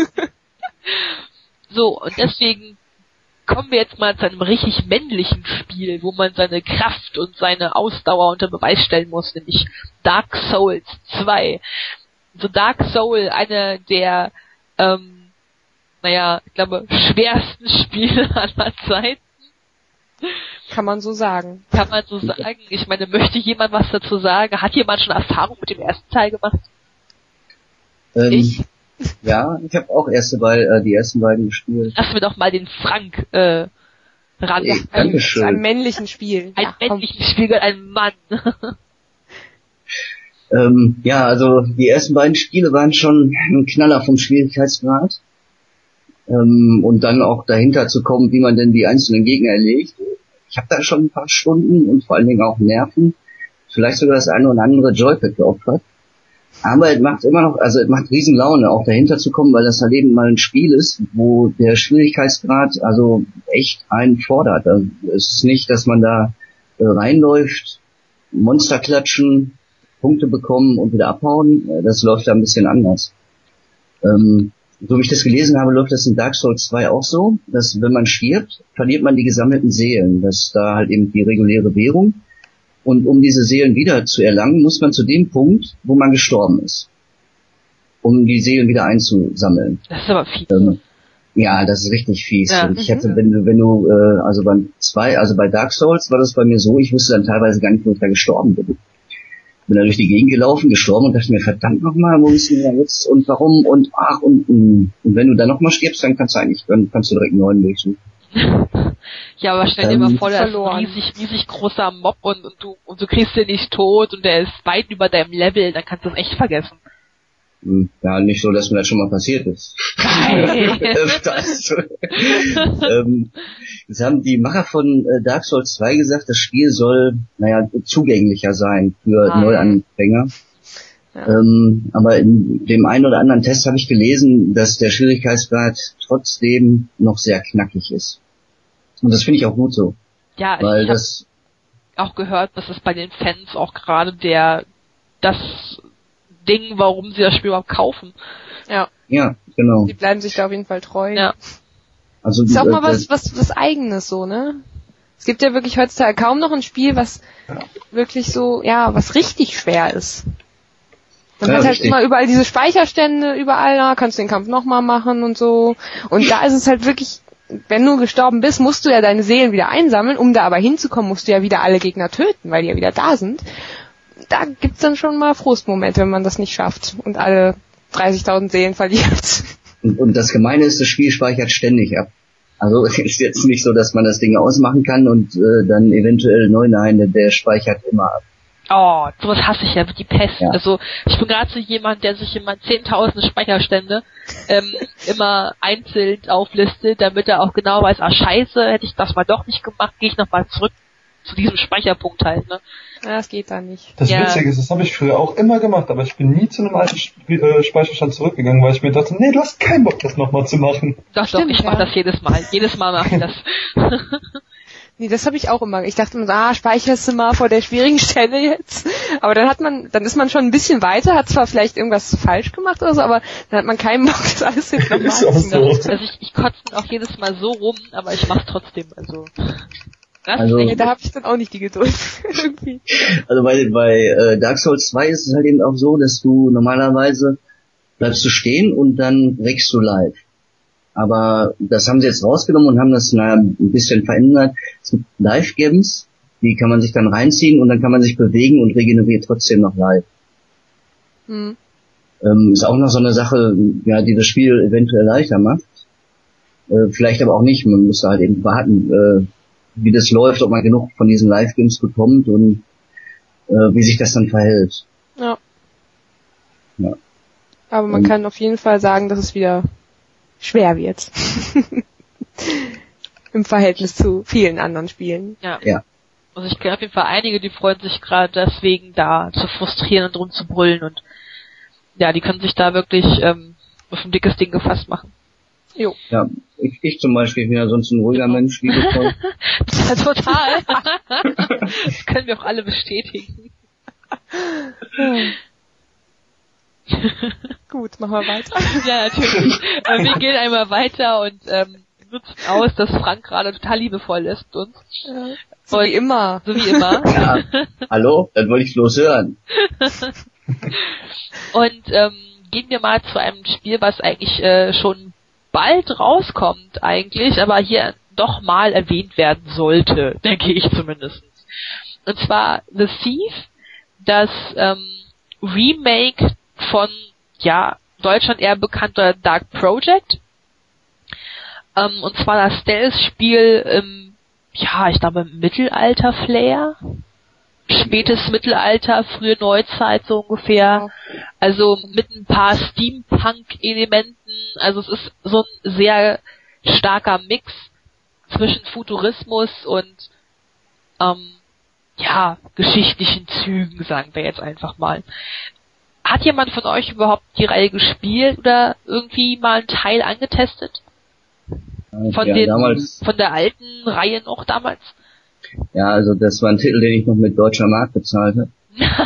S3: So, und deswegen kommen wir jetzt mal zu einem richtig männlichen Spiel, wo man seine Kraft und seine Ausdauer unter Beweis stellen muss, nämlich Dark Souls 2. So Dark Soul, eine der, ich glaube, schwersten Spiele aller Zeiten.
S4: Kann man so sagen.
S3: Kann man so sagen. Ich meine, möchte jemand was dazu sagen? Hat jemand schon Erfahrung mit dem ersten Teil gemacht?
S4: Ich?
S5: Ja, ich habe auch die ersten beiden gespielt.
S3: Lass mir doch mal den Frank ran.
S5: Dankeschön.
S4: Ein männlichen Spiel.
S3: Ein männlichen Spiegel, ein Mann.
S5: Also die ersten beiden Spiele waren schon ein Knaller vom Schwierigkeitsgrad. Und dann auch dahinter zu kommen, wie man denn die einzelnen Gegner erlegt. Ich habe da schon ein paar Stunden und vor allen Dingen auch Nerven, vielleicht sogar das eine oder andere Joypad geopfert. Aber es macht immer noch, es macht riesen Laune, auch dahinter zu kommen, weil das halt eben mal ein Spiel ist, wo der Schwierigkeitsgrad also echt einen fordert. Also es ist nicht, dass man da reinläuft, Monster klatschen, Punkte bekommen und wieder abhauen. Das läuft da ein bisschen anders. So wie ich das gelesen habe, läuft das in Dark Souls 2 auch so, dass wenn man stirbt, verliert man die gesammelten Seelen. Das ist da halt eben die reguläre Währung. Und um diese Seelen wieder zu erlangen, muss man zu dem Punkt, wo man gestorben ist, um die Seelen wieder einzusammeln.
S3: Das ist aber fies.
S5: Ja, das ist richtig fies.
S3: Ja.
S5: Ich hatte, wenn du bei Dark Souls war das bei mir so, ich wusste dann teilweise gar nicht, wo ich da gestorben bin. Bin da durch die Gegend gelaufen, gestorben und dachte mir, verdammt nochmal, wo bist du denn jetzt und warum und ach und wenn du dann nochmal stirbst, dann kannst du direkt einen neuen Weg suchen.
S3: Ja, aber stell dir mal vor, da ist ein riesig großer Mob und du kriegst den nicht tot und der ist weit über deinem Level, dann kannst du es echt vergessen.
S5: Ja, nicht so, dass mir das schon mal passiert ist. Öfters. Das haben die Macher von Dark Souls 2 gesagt, das Spiel soll, zugänglicher sein für Neuanfänger. Ja. Aber in dem einen oder anderen Test habe ich gelesen, dass der Schwierigkeitsgrad trotzdem noch sehr knackig ist. Und das finde ich auch gut so.
S3: Ja,
S5: weil
S3: ich habe auch gehört, dass es bei den Fans auch gerade das Ding, warum sie das Spiel überhaupt kaufen.
S5: Ja, genau.
S4: Die bleiben sich da auf jeden Fall treu.
S3: Ja.
S4: Also ist auch mal was Eigenes so, ne? Es gibt ja wirklich heutzutage kaum noch ein Spiel, was wirklich so, was richtig schwer ist. Man hat halt immer überall diese Speicherstände, überall, kannst du den Kampf nochmal machen und so. Und da ist es halt wirklich, wenn du gestorben bist, musst du ja deine Seelen wieder einsammeln. Um da aber hinzukommen, musst du ja wieder alle Gegner töten, weil die ja wieder da sind. Da gibt's dann schon mal Frustmomente, wenn man das nicht schafft und alle 30.000 Seelen verliert.
S5: Und das Gemeine ist, das Spiel speichert ständig ab. Also es ist jetzt nicht so, dass man das Ding ausmachen kann und dann eventuell der speichert immer ab.
S3: Oh, sowas hasse ich ja, wie die Pest.
S5: Ja.
S3: Also ich bin gerade so jemand, der sich immer 10.000 Speicherstände immer einzeln auflistet, damit er auch genau weiß, scheiße, hätte ich das mal doch nicht gemacht, gehe ich nochmal zurück zu diesem Speicherpunkt halt, ne?
S4: Ja, das geht da nicht.
S6: Das Witzige ist, das habe ich früher auch immer gemacht, aber ich bin nie zu einem alten Speicherstand zurückgegangen, weil ich mir dachte, nee, du hast keinen Bock, das nochmal zu machen.
S3: Doch, ich mache das jedes Mal. Jedes Mal mache ich das.
S4: Nee, das habe ich auch immer. Ich dachte immer, speicherst du mal vor der schwierigen Stelle jetzt. Aber dann ist man schon ein bisschen weiter, hat zwar vielleicht irgendwas falsch gemacht oder so, aber dann hat man keinen Bock, das alles jetzt nochmal zu machen.
S3: So. Also ich kotze auch jedes Mal so rum, aber ich mach's trotzdem, also.
S4: Da habe ich dann auch nicht die Geduld. Irgendwie.
S5: Also bei Dark Souls 2 ist es halt eben auch so, dass du normalerweise bleibst du stehen und dann wächst du live. Aber das haben sie jetzt rausgenommen und haben das ein bisschen verändert. Es gibt Live-Games, die kann man sich dann reinziehen und dann kann man sich bewegen und regeneriert trotzdem noch live. Ist auch noch so eine Sache, die das Spiel eventuell leichter macht. Vielleicht aber auch nicht. Man muss halt eben warten, wie das läuft, ob man genug von diesen Live-Games bekommt und wie sich das dann verhält.
S4: Ja. Aber man kann auf jeden Fall sagen, dass es wieder schwer wird. Im Verhältnis zu vielen anderen Spielen.
S3: Ja. Also ich kenne auf jeden Fall einige, die freuen sich gerade deswegen, da zu frustrieren und rumzubrüllen und die können sich da wirklich auf ein dickes Ding gefasst machen.
S4: Jo.
S5: Ja, ich zum Beispiel bin ja sonst ein ruhiger Mensch, liebevoll.
S3: Ja, total. Das können wir auch alle bestätigen.
S4: Gut, machen wir weiter.
S3: Ja, natürlich. Wir gehen einmal weiter und nutzen aus, dass Frank gerade total liebevoll ist mit uns.
S4: Ja. So wie immer.
S5: Ja, hallo? Das wollte ich bloß hören.
S3: Und gehen wir mal zu einem Spiel, was eigentlich schon bald rauskommt eigentlich, aber hier doch mal erwähnt werden sollte, denke ich zumindest. Und zwar The Thief, das Remake von, ja, Deutschland eher bekannter Dark Project. Und zwar das Stealth-Spiel im, ja, ich glaube Mittelalter-Flair. Spätes Mittelalter, frühe Neuzeit so ungefähr. Also mit ein paar Steampunk-Elementen. Also es ist so ein sehr starker Mix zwischen Futurismus und ja, geschichtlichen Zügen, sagen wir jetzt einfach mal. Hat jemand von euch überhaupt die Reihe gespielt oder irgendwie mal einen Teil angetestet? Von der alten Reihe noch damals?
S5: Ja, also das war ein Titel, den ich noch mit deutscher Mark bezahlt habe.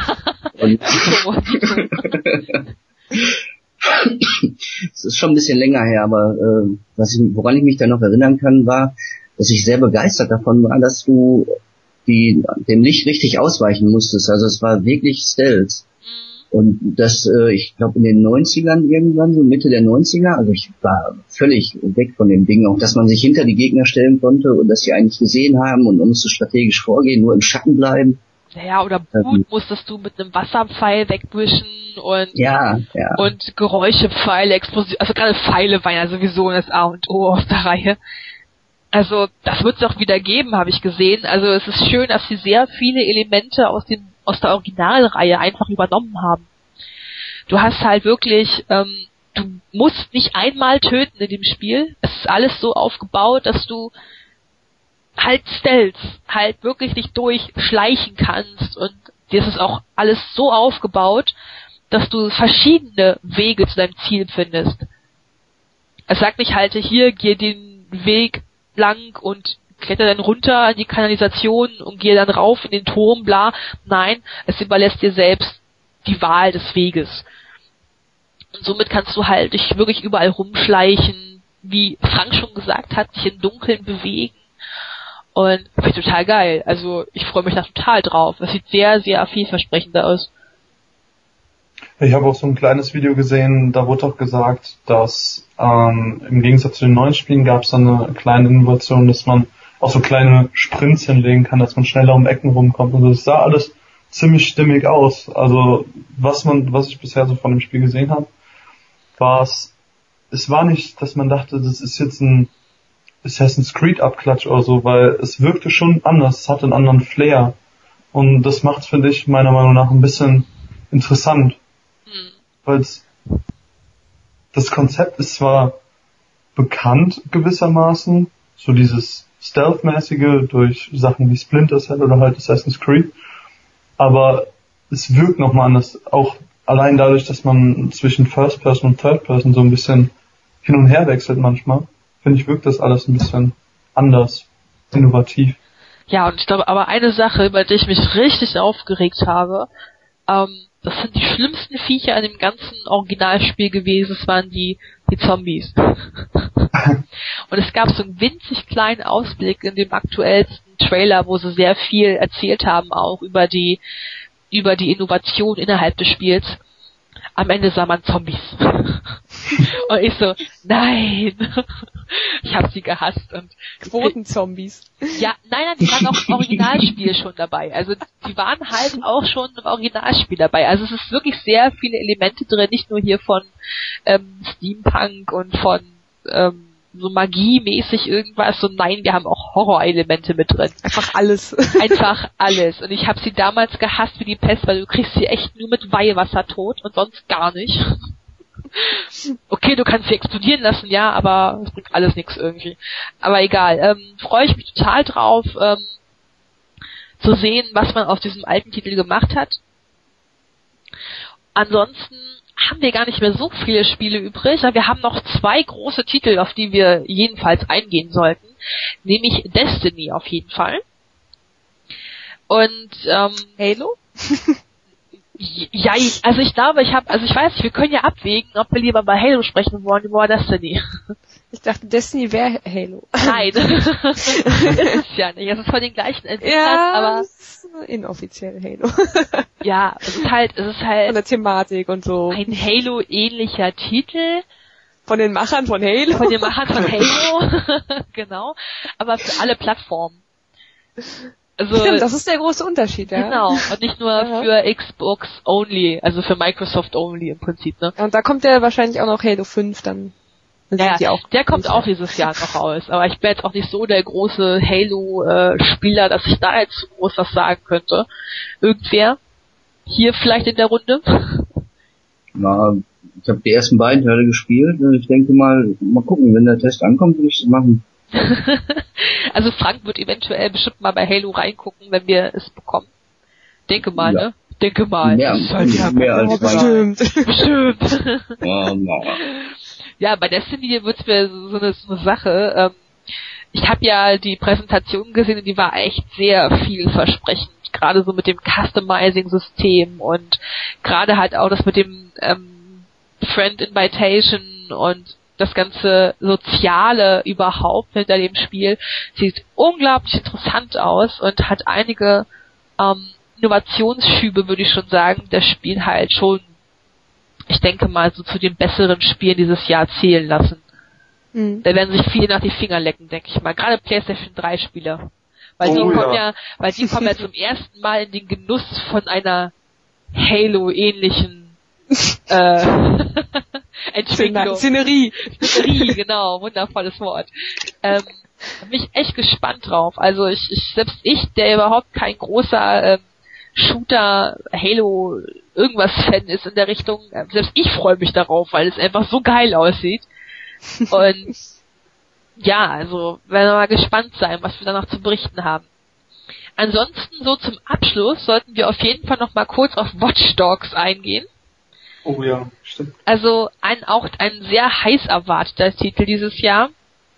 S5: Es ist schon ein bisschen länger her, aber woran ich mich da noch erinnern kann, war, dass ich sehr begeistert davon war, dass du dem Licht richtig ausweichen musstest. Also es war wirklich Stealth. Und das, ich glaube in den 90ern irgendwann, so Mitte der 90er, also ich war völlig weg von dem Ding, auch dass man sich hinter die Gegner stellen konnte und dass sie eigentlich gesehen haben und man musste strategisch vorgehen, nur im Schatten bleiben.
S3: Ja, oder Blut musstest du mit einem Wasserpfeil wegwischen und und Geräuschepfeile, Explosion, also gerade Pfeile waren ja sowieso das A und O aus der Reihe. Also das wird es auch wieder geben, habe ich gesehen. Also es ist schön, dass sie sehr viele Elemente aus der Originalreihe einfach übernommen haben. Du hast halt wirklich, du musst nicht einmal töten in dem Spiel. Es ist alles so aufgebaut, dass du halt Stealth, halt wirklich nicht durchschleichen kannst, und das ist auch alles so aufgebaut, dass du verschiedene Wege zu deinem Ziel findest. Es sagt nicht halt, hier, geh den Weg lang und kletter dann runter in die Kanalisation und gehe dann rauf in den Turm, bla. Nein, es überlässt dir selbst die Wahl des Weges. Und somit kannst du halt dich wirklich überall rumschleichen, wie Frank schon gesagt hat, dich im Dunkeln bewegen. Und finde ich total geil. Also ich freue mich da total drauf. Das sieht sehr, sehr vielversprechend aus.
S6: Ich habe auch so ein kleines Video gesehen, da wurde auch gesagt, dass im Gegensatz zu den neuen Spielen gab es dann eine kleine Innovation, dass man auch so kleine Sprints hinlegen kann, dass man schneller um Ecken rumkommt. Und das sah alles ziemlich stimmig aus. Also was ich bisher so von dem Spiel gesehen habe, es war nicht, dass man dachte, das ist jetzt ein Assassin's Creed Abklatsch oder so, weil es wirkte schon anders, es hatte einen anderen Flair. Und das macht es, finde ich, meiner Meinung nach ein bisschen interessant. Weil das Konzept ist zwar bekannt gewissermaßen, so dieses Stealth-mäßige durch Sachen wie Splinter Cell oder halt Assassin's Creed, aber es wirkt nochmal anders, auch allein dadurch, dass man zwischen First Person und Third Person so ein bisschen hin und her wechselt manchmal, finde ich, wirkt das alles ein bisschen anders, innovativ.
S3: Ja, und ich glaube, aber eine Sache, über die ich mich richtig aufgeregt habe, das sind die schlimmsten Viecher in dem ganzen Originalspiel gewesen, das waren die Zombies. Und es gab so einen winzig kleinen Ausblick in dem aktuellsten Trailer, wo sie sehr viel erzählt haben, auch über die Innovation innerhalb des Spiels. Am Ende sah man Zombies. Und ich so, nein! Ich hab sie gehasst. Und
S4: Quotenzombies.
S3: Ja, nein, die waren auch im Originalspiel schon dabei. Also die waren halt auch schon im Originalspiel dabei. Also es ist wirklich sehr viele Elemente drin, nicht nur hier von Steampunk und von so Magie-mäßig irgendwas. So nein, wir haben auch Horror-Elemente mit drin.
S4: Einfach alles.
S3: Einfach alles. Und ich habe sie damals gehasst wie die Pest, weil du kriegst sie echt nur mit Weihwasser tot und sonst gar nicht. Okay, du kannst sie explodieren lassen, ja, aber es bringt alles nichts irgendwie. Aber egal. Freue ich mich total drauf, zu sehen, was man aus diesem alten Titel gemacht hat. Ansonsten haben wir gar nicht mehr so viele Spiele übrig, aber wir haben noch 2 große Titel, auf die wir jedenfalls eingehen sollten, nämlich Destiny auf jeden Fall. Und
S4: Halo?
S3: Ja, also ich glaube, ich weiß nicht, wir können ja abwägen, ob wir lieber bei Halo sprechen wollen oder Destiny.
S4: Ich dachte, Destiny wäre Halo.
S3: Nein, ist es ja nicht. Es ist von den gleichen Entwicklern,
S4: ja,
S3: aber
S4: inoffiziell Halo.
S3: Ja, es ist halt
S4: von der Thematik und so.
S3: Ein Halo-ähnlicher Titel,
S4: Von den Machern von Halo.
S3: Von den Machern von Halo. Genau. Aber für alle Plattformen. Also,
S4: stimmt, das ist der große Unterschied, ja.
S3: Genau. Und nicht nur für Xbox only, also für Microsoft only im Prinzip, ne?
S4: Und da kommt ja wahrscheinlich auch noch Halo 5 dann.
S3: Ja, der kommt auch dieses Jahr noch raus. Aber ich bin jetzt auch nicht so der große Halo-Spieler, dass ich da jetzt groß was sagen könnte. Irgendwer? Hier vielleicht in der Runde?
S5: Na, ich habe die ersten beiden Teile gespielt. Ich denke mal gucken, wenn der Test ankommt, will ich das machen.
S3: Also Frank wird eventuell bestimmt mal bei Halo reingucken, wenn wir es bekommen. Denke mal,
S5: ja.
S3: Ne? Denke mal.
S5: Mehr als
S4: bestimmt.
S3: Bestimmt.
S5: Ja.
S3: Ja, bei Destiny wird's mir so eine Sache. Ich habe ja die Präsentation gesehen und die war echt sehr vielversprechend. Gerade so mit dem Customizing-System und gerade halt auch das mit dem Friend Invitation und das ganze Soziale überhaupt hinter dem Spiel sieht unglaublich interessant aus und hat einige Innovationsschübe, würde ich schon sagen, das Spiel halt schon, ich denke mal, so zu den besseren Spielen dieses Jahr zählen lassen. Mhm. Da werden sich viele nach die Finger lecken, denke ich mal. Gerade PlayStation 3 Spieler. Weil die kommen ja zum ersten Mal in den Genuss von einer Halo-ähnlichen Entwicklung.
S4: Szenerie,
S3: genau, wundervolles Wort. Bin ich echt gespannt drauf. Also selbst ich, der überhaupt kein großer Shooter, Halo, irgendwas Fan ist in der Richtung, selbst ich freue mich darauf, weil es einfach so geil aussieht. Und ja, also werden wir mal gespannt sein, was wir danach zu berichten haben. Ansonsten so zum Abschluss sollten wir auf jeden Fall noch mal kurz auf Watch Dogs eingehen.
S6: Oh ja, stimmt.
S3: Also ein sehr heiß erwarteter Titel dieses Jahr,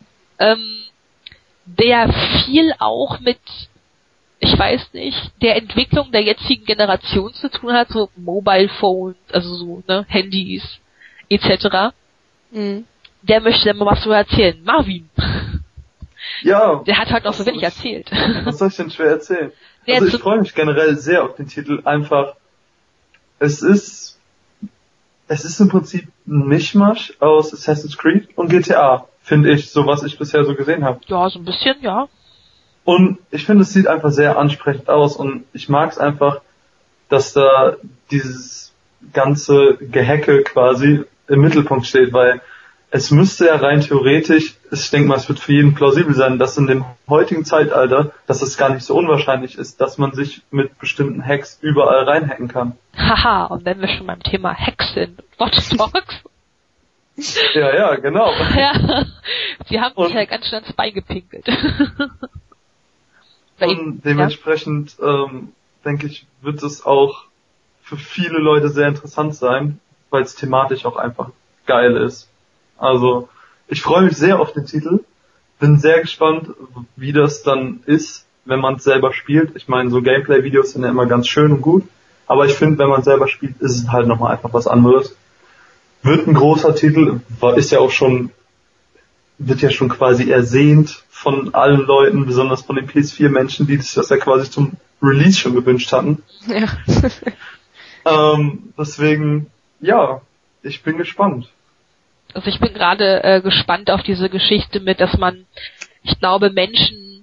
S3: der viel auch mit, ich weiß nicht, der Entwicklung der jetzigen Generation zu tun hat, so Mobile Phones, also so, ne, Handys, etc. Mhm. Der möchte dann mal was so erzählen. Marvin.
S6: Ja.
S3: Der hat halt noch so wenig erzählt.
S6: Was soll ich denn schwer erzählen? Also ich freue mich generell sehr auf den Titel. Einfach, es ist im Prinzip ein Mischmasch aus Assassin's Creed und GTA, finde ich, so was ich bisher so gesehen habe.
S3: Ja, so ein bisschen, ja.
S6: Und ich finde, es sieht einfach sehr ansprechend aus und ich mag es einfach, dass da dieses ganze Gehacke quasi im Mittelpunkt steht, weil es müsste ja rein theoretisch, ich denke mal, es wird für jeden plausibel sein, dass in dem heutigen Zeitalter, dass es gar nicht so unwahrscheinlich ist, dass man sich mit bestimmten Hacks überall reinhacken kann.
S3: Haha, und wenn wir schon beim Thema Hacks sind, Watch Dogs.
S6: Ja, genau.
S3: Ja, sie haben sich ja ganz schön ans Bein gepinkelt.
S6: Und dementsprechend, denke ich, wird es auch für viele Leute sehr interessant sein, weil es thematisch auch einfach geil ist. Also, ich freue mich sehr auf den Titel, bin sehr gespannt, wie das dann ist, wenn man es selber spielt. Ich meine, so Gameplay-Videos sind ja immer ganz schön und gut, aber ich finde, wenn man selber spielt, ist es halt nochmal einfach was anderes. Wird ein großer Titel, wird ja schon quasi ersehnt von allen Leuten, besonders von den PS4-Menschen, die sich das ja quasi zum Release schon gewünscht hatten.
S4: Ja.
S6: Deswegen, ja, ich bin gespannt.
S3: Also ich bin gerade gespannt auf diese Geschichte mit, dass man, ich glaube, Menschen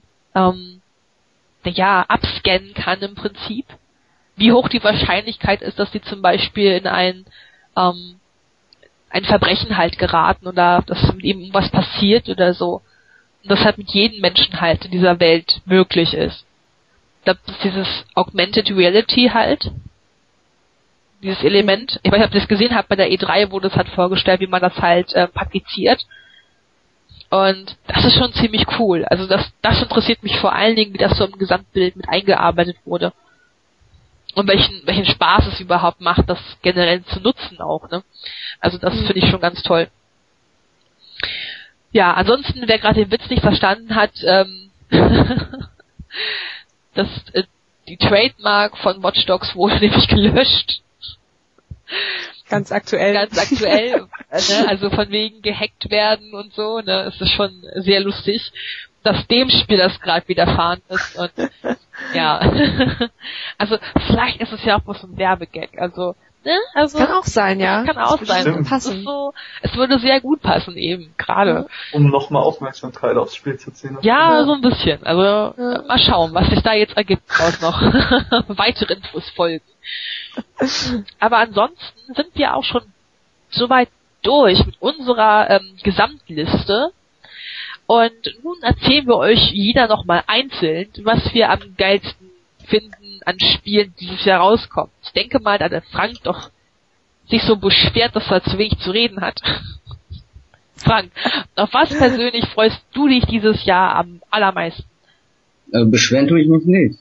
S3: abscannen kann im Prinzip. Wie hoch die Wahrscheinlichkeit ist, dass sie zum Beispiel in ein Verbrechen halt geraten oder dass mit ihm irgendwas passiert oder so. Und das halt mit jedem Menschen halt in dieser Welt möglich ist. Ich glaube, das ist dieses Augmented Reality halt. Dieses Element. Ich weiß nicht, ob ihr das gesehen habt, bei der E3 wurde es halt vorgestellt, wie man das halt praktiziert. Und das ist schon ziemlich cool. Also das interessiert mich vor allen Dingen, wie das so im Gesamtbild mit eingearbeitet wurde. Und welchen Spaß es überhaupt macht, das generell zu nutzen auch, ne? Also das finde ich schon ganz toll. Ja, ansonsten, wer gerade den Witz nicht verstanden hat, die Trademark von Watch Dogs wurde nämlich gelöscht.
S4: Ganz aktuell.
S3: Ne? Also von wegen gehackt werden und so, ne? Es ist schon sehr lustig, dass dem Spiel das gerade widerfahren ist und ja. Also vielleicht ist es ja auch bloß ein Werbegag. Also Ne? Also,
S4: Kann auch sein, ja.
S3: Kann auch sein.
S6: Stimmt.
S3: Das ist so, es würde sehr gut passen eben, gerade.
S6: Um nochmal Aufmerksamkeit aufs Spiel zu ziehen.
S3: Ja, so ein bisschen. Also mal schauen, was sich da jetzt ergibt aus noch weitere Infos folgen. Aber ansonsten sind wir auch schon soweit durch mit unserer Gesamtliste. Und nun erzählen wir euch jeder nochmal einzeln, was wir am geilsten finden an Spielen, die dieses Jahr rauskommen. Ich denke mal, da der Frank doch sich so beschwert, dass er zu wenig zu reden hat. Frank, auf was persönlich freust du dich dieses Jahr am allermeisten?
S5: Beschweren tue ich mich nicht.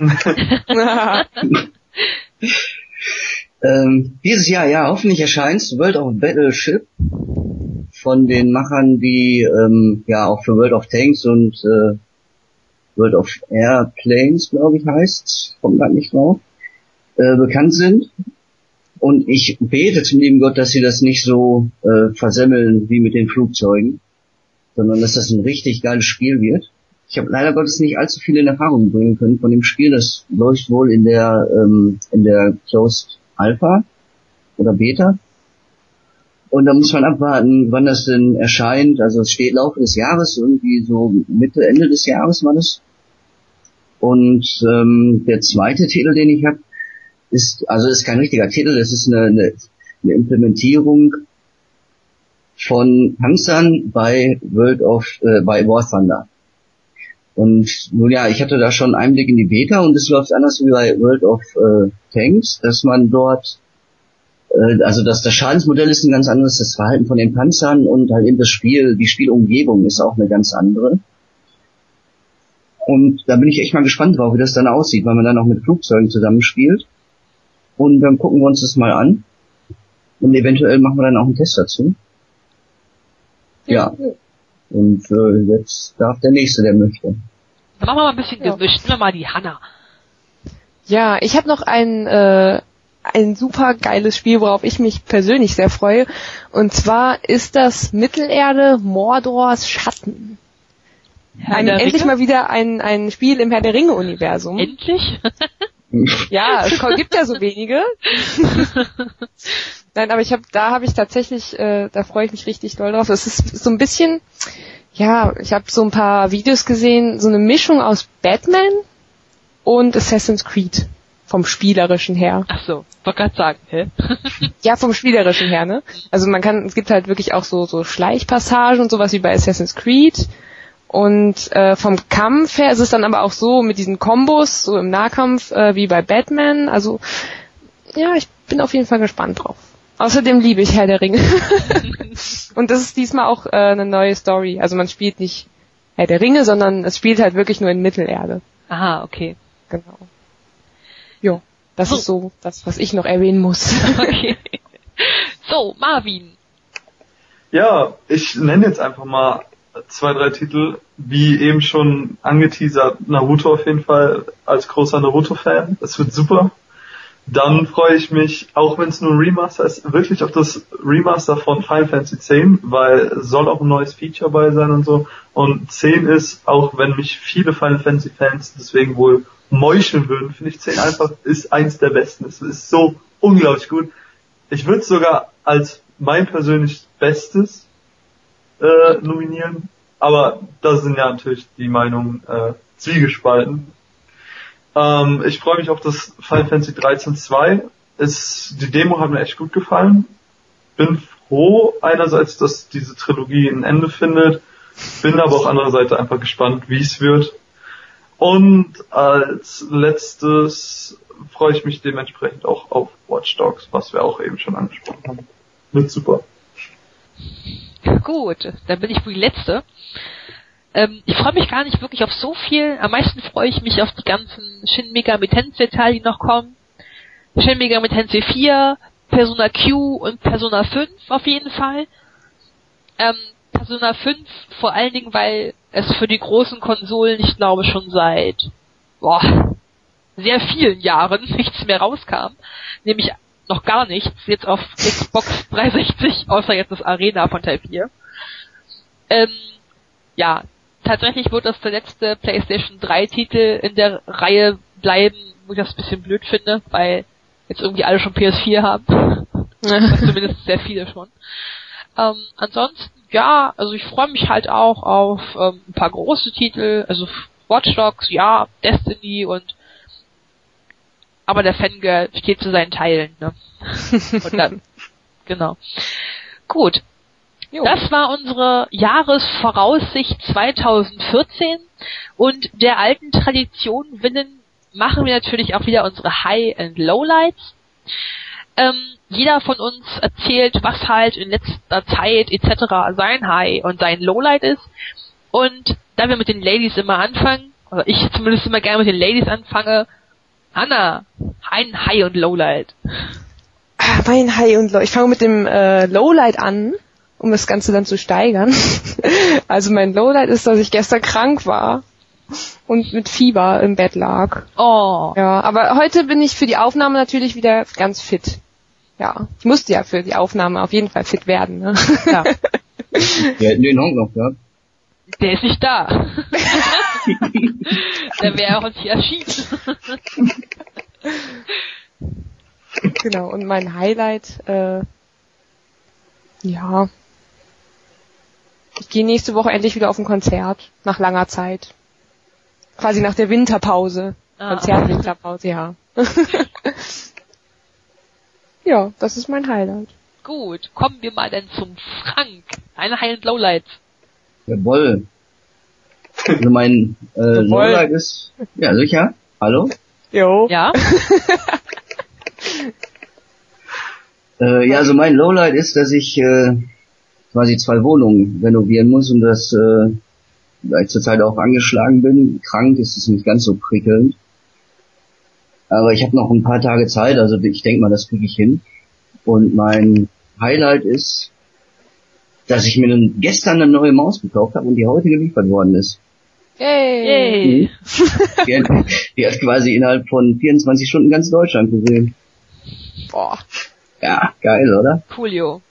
S5: Dieses Jahr, ja, hoffentlich erscheint World of Battleship von den Machern, die ja auch für World of Tanks und World of Airplanes, glaube ich, heißt, kommt gerade nicht drauf, bekannt sind. Und ich bete zum lieben Gott, dass sie das nicht so versemmeln wie mit den Flugzeugen, sondern dass das ein richtig geiles Spiel wird. Ich habe leider Gottes nicht allzu viel in Erfahrung bringen können von dem Spiel. Das läuft wohl in der Closed Alpha oder Beta. Und da muss man abwarten, wann das denn erscheint. Also es steht Laufe des Jahres, irgendwie so Mitte, Ende des Jahres war das. Und der zweite Titel, den ich habe, ist kein richtiger Titel, es ist eine Implementierung von Panzern bei bei War Thunder. Und nun ja, ich hatte da schon einen Einblick in die Beta und es läuft anders wie bei World of Tanks, dass man dort das Schadensmodell ist ein ganz anderes, das Verhalten von den Panzern und halt eben die Spielumgebung ist auch eine ganz andere. Und da bin ich echt mal gespannt drauf, wie das dann aussieht, weil man dann auch mit Flugzeugen zusammenspielt. Und dann gucken wir uns das mal an. Und eventuell machen wir dann auch einen Test dazu. Ja. Und jetzt darf der Nächste, der möchte.
S3: Dann machen wir mal ein bisschen gemischt. Nehmen wir mal die Hanna.
S4: Ja, ich habe noch ein super geiles Spiel, worauf ich mich persönlich sehr freue. Und zwar ist das Mittelerde Mordors Schatten. Endlich mal wieder ein Spiel im Herr der Ringe-Universum.
S3: Endlich?
S4: Ja, es gibt ja so wenige. Nein, aber da habe ich tatsächlich, da freue ich mich richtig doll drauf. Es ist so ein bisschen, ja, ich habe so ein paar Videos gesehen, so eine Mischung aus Batman und Assassin's Creed. Vom Spielerischen her.
S3: Ach so, wollte gerade sagen, hä?
S4: Ja, vom Spielerischen her, ne? Also es gibt halt wirklich auch so Schleichpassagen und sowas wie bei Assassin's Creed. Und vom Kampf her ist es dann aber auch so mit diesen Kombos, so im Nahkampf wie bei Batman. Also, ja, ich bin auf jeden Fall gespannt drauf. Außerdem liebe ich Herr der Ringe. Und das ist diesmal auch eine neue Story. Also man spielt nicht Herr der Ringe, sondern es spielt halt wirklich nur in Mittelerde.
S3: Aha, okay.
S4: Genau. Jo, das ist so das, was ich noch erwähnen muss.
S3: Okay. So, Marvin.
S6: Ja, ich nenne jetzt einfach mal 2, 3 Titel, wie eben schon angeteasert, Naruto auf jeden Fall als großer Naruto-Fan. Das wird super. Dann freue ich mich, auch wenn es nur ein Remaster ist, wirklich auf das Remaster von Final Fantasy X, weil es soll auch ein neues Feature bei sein und so. Und 10 ist, auch wenn mich viele Final Fantasy Fans deswegen wohl meucheln würden, finde ich 10 einfach ist eins der besten. Es ist so unglaublich gut. Ich würde es sogar als mein persönlich Bestes nominieren, aber da sind ja natürlich die Meinungen zwiegespalten. Ich freue mich auf das Final Fantasy 13-2. Die Demo hat mir echt gut gefallen. Bin froh einerseits, dass diese Trilogie ein Ende findet, bin aber auch andererseits einfach gespannt, wie es wird. Und als letztes freue ich mich dementsprechend auch auf Watch Dogs, was wir auch eben schon angesprochen haben. Wird super.
S3: Gut, dann bin ich wohl die Letzte. Ich freue mich gar nicht wirklich auf so viel. Am meisten freue ich mich auf die ganzen Shin Megami Tensei Teile, die noch kommen. Shin Megami Tensei 4, Persona Q und Persona 5 auf jeden Fall. Persona 5 vor allen Dingen, weil es für die großen Konsolen, ich glaube schon seit sehr vielen Jahren nichts mehr rauskam. Nämlich noch gar nichts, jetzt auf Xbox 360, außer jetzt das Arena von Teil 4. Ja, tatsächlich wird das der letzte PlayStation 3 Titel in der Reihe bleiben, wo ich das ein bisschen blöd finde, weil jetzt irgendwie alle schon PS4 haben. Also zumindest sehr viele schon. Ansonsten, ja, also ich freue mich halt auch auf ein paar große Titel, also Watch Dogs, ja, Destiny aber der Fangirl steht zu seinen Teilen, ne? Und dann, genau. Gut.
S4: Jo.
S3: Das war unsere Jahresvoraussicht 2014 und der alten Tradition willen machen wir natürlich auch wieder unsere High- and Lowlights. Jeder von uns erzählt, was halt in letzter Zeit etc. sein High und sein Lowlight ist. Und da wir mit den Ladies immer anfangen, oder ich zumindest immer gerne mit den Ladies anfange, Hanna, ein High und Lowlight.
S4: Mein High und Low. Ich fange mit dem Lowlight an, um das Ganze dann zu steigern. Also mein Lowlight ist, dass ich gestern krank war und mit Fieber im Bett lag.
S3: Oh.
S4: Ja, aber heute bin ich für die Aufnahme natürlich wieder ganz fit. Ja, ich musste ja für die Aufnahme auf jeden Fall fit werden. Ne?
S3: Ja.
S5: Wir hätten den Honk noch gehabt.
S3: Der ist nicht da. Der wäre uns hier erschienen.
S4: Genau, und mein Highlight, ja, ich gehe nächste Woche endlich wieder auf ein Konzert, nach langer Zeit. Quasi nach der Winterpause. Konzert-Winterpause, ja. Ja, das ist mein Highlight.
S3: Gut, kommen wir mal dann zum Frank. Eine High- und Lowlight.
S5: Jawohl. Also mein Lowlight ist, ja sicher, hallo?
S4: Jo.
S3: Ja?
S5: Ja, also mein Lowlight ist, dass ich quasi 2 Wohnungen renovieren muss und das, da ich zurzeit auch angeschlagen bin, krank, ist es nicht ganz so prickelnd. Aber ich habe noch ein paar Tage Zeit, also ich denke mal, das kriege ich hin. Und mein Highlight ist, dass ich mir gestern eine neue Maus gekauft habe und die heute geliefert worden ist.
S4: Yay!
S5: Die hat quasi innerhalb von 24 Stunden ganz Deutschland gesehen.
S4: Boah.
S5: Ja, geil, oder?
S3: Coolio.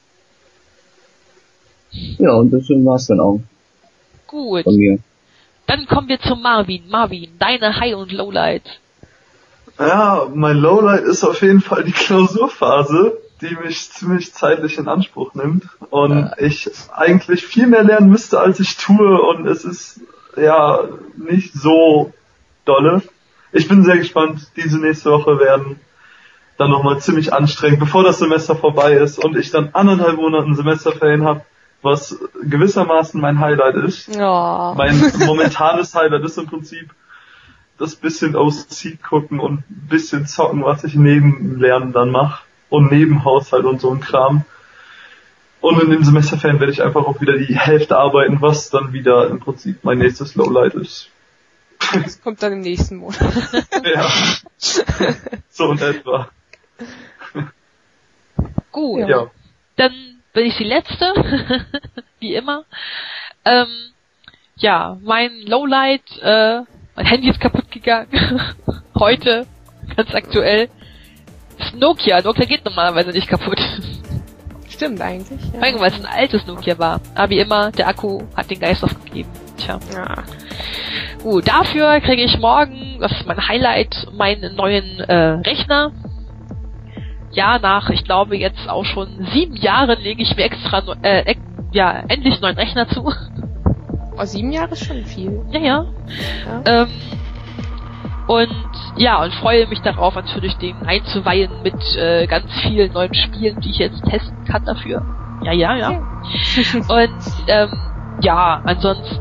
S5: Ja, und das war's dann auch
S3: Gut.
S5: von mir.
S3: Dann kommen wir zu Marvin. Marvin, deine High- und Lowlight.
S6: Ja, mein Lowlight ist auf jeden Fall die Klausurphase, die mich ziemlich zeitlich in Anspruch nimmt und ich eigentlich viel mehr lernen müsste, als ich tue und es ist ja nicht so dolle. Ich bin sehr gespannt, diese nächste Woche werden dann nochmal ziemlich anstrengend, bevor das Semester vorbei ist und ich dann 1,5 Monate Semesterferien habe, was gewissermaßen mein Highlight ist.
S4: Oh.
S6: Mein momentanes Highlight ist im Prinzip das bisschen OC gucken und ein bisschen zocken, was ich neben Lernen dann mache und neben Haushalt und so ein Kram. Und in den Semesterferien werde ich einfach auch wieder die Hälfte arbeiten, was dann wieder im Prinzip mein nächstes Lowlight ist.
S4: Das kommt dann im nächsten Monat.
S6: Ja, so in etwa.
S3: Gut.
S6: Ja.
S3: Dann bin ich die Letzte. Wie immer. Ja, mein Lowlight, mein Handy ist kaputt gegangen. Heute, ganz aktuell. Das Nokia geht normalerweise nicht kaputt.
S4: Stimmt eigentlich. Ja.
S3: Vor allem, weil es ein altes Nokia war. Aber wie immer, der Akku hat den Geist aufgegeben. Tja.
S4: Ja.
S3: Gut, dafür kriege ich morgen, das ist mein Highlight, meinen neuen Rechner. Ja, nach, ich glaube, jetzt auch schon 7 Jahren lege ich mir extra, endlich einen neuen Rechner zu.
S4: Oh, 7 Jahre ist schon viel.
S3: Ja. Und freue mich darauf, natürlich den einzuweihen mit ganz vielen neuen Spielen, die ich jetzt testen kann dafür. Ja. Und ansonsten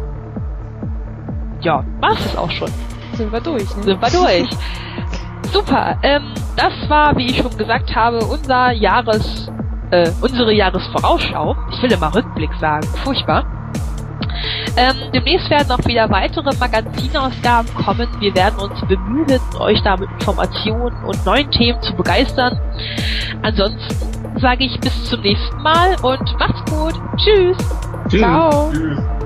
S3: war's es auch schon.
S4: Sind wir durch, ne?
S3: Sind wir durch. Super. Das war, wie ich schon gesagt habe, unsere Jahresvorausschau. Ich will immer Rückblick sagen. Furchtbar. Demnächst werden auch wieder weitere Magazinausgaben kommen. Wir werden uns bemühen, euch da mit Informationen und neuen Themen zu begeistern. Ansonsten sage ich bis zum nächsten Mal und macht's gut. Tschüss.
S5: Tschüss.
S4: Ciao.
S6: Tschüss.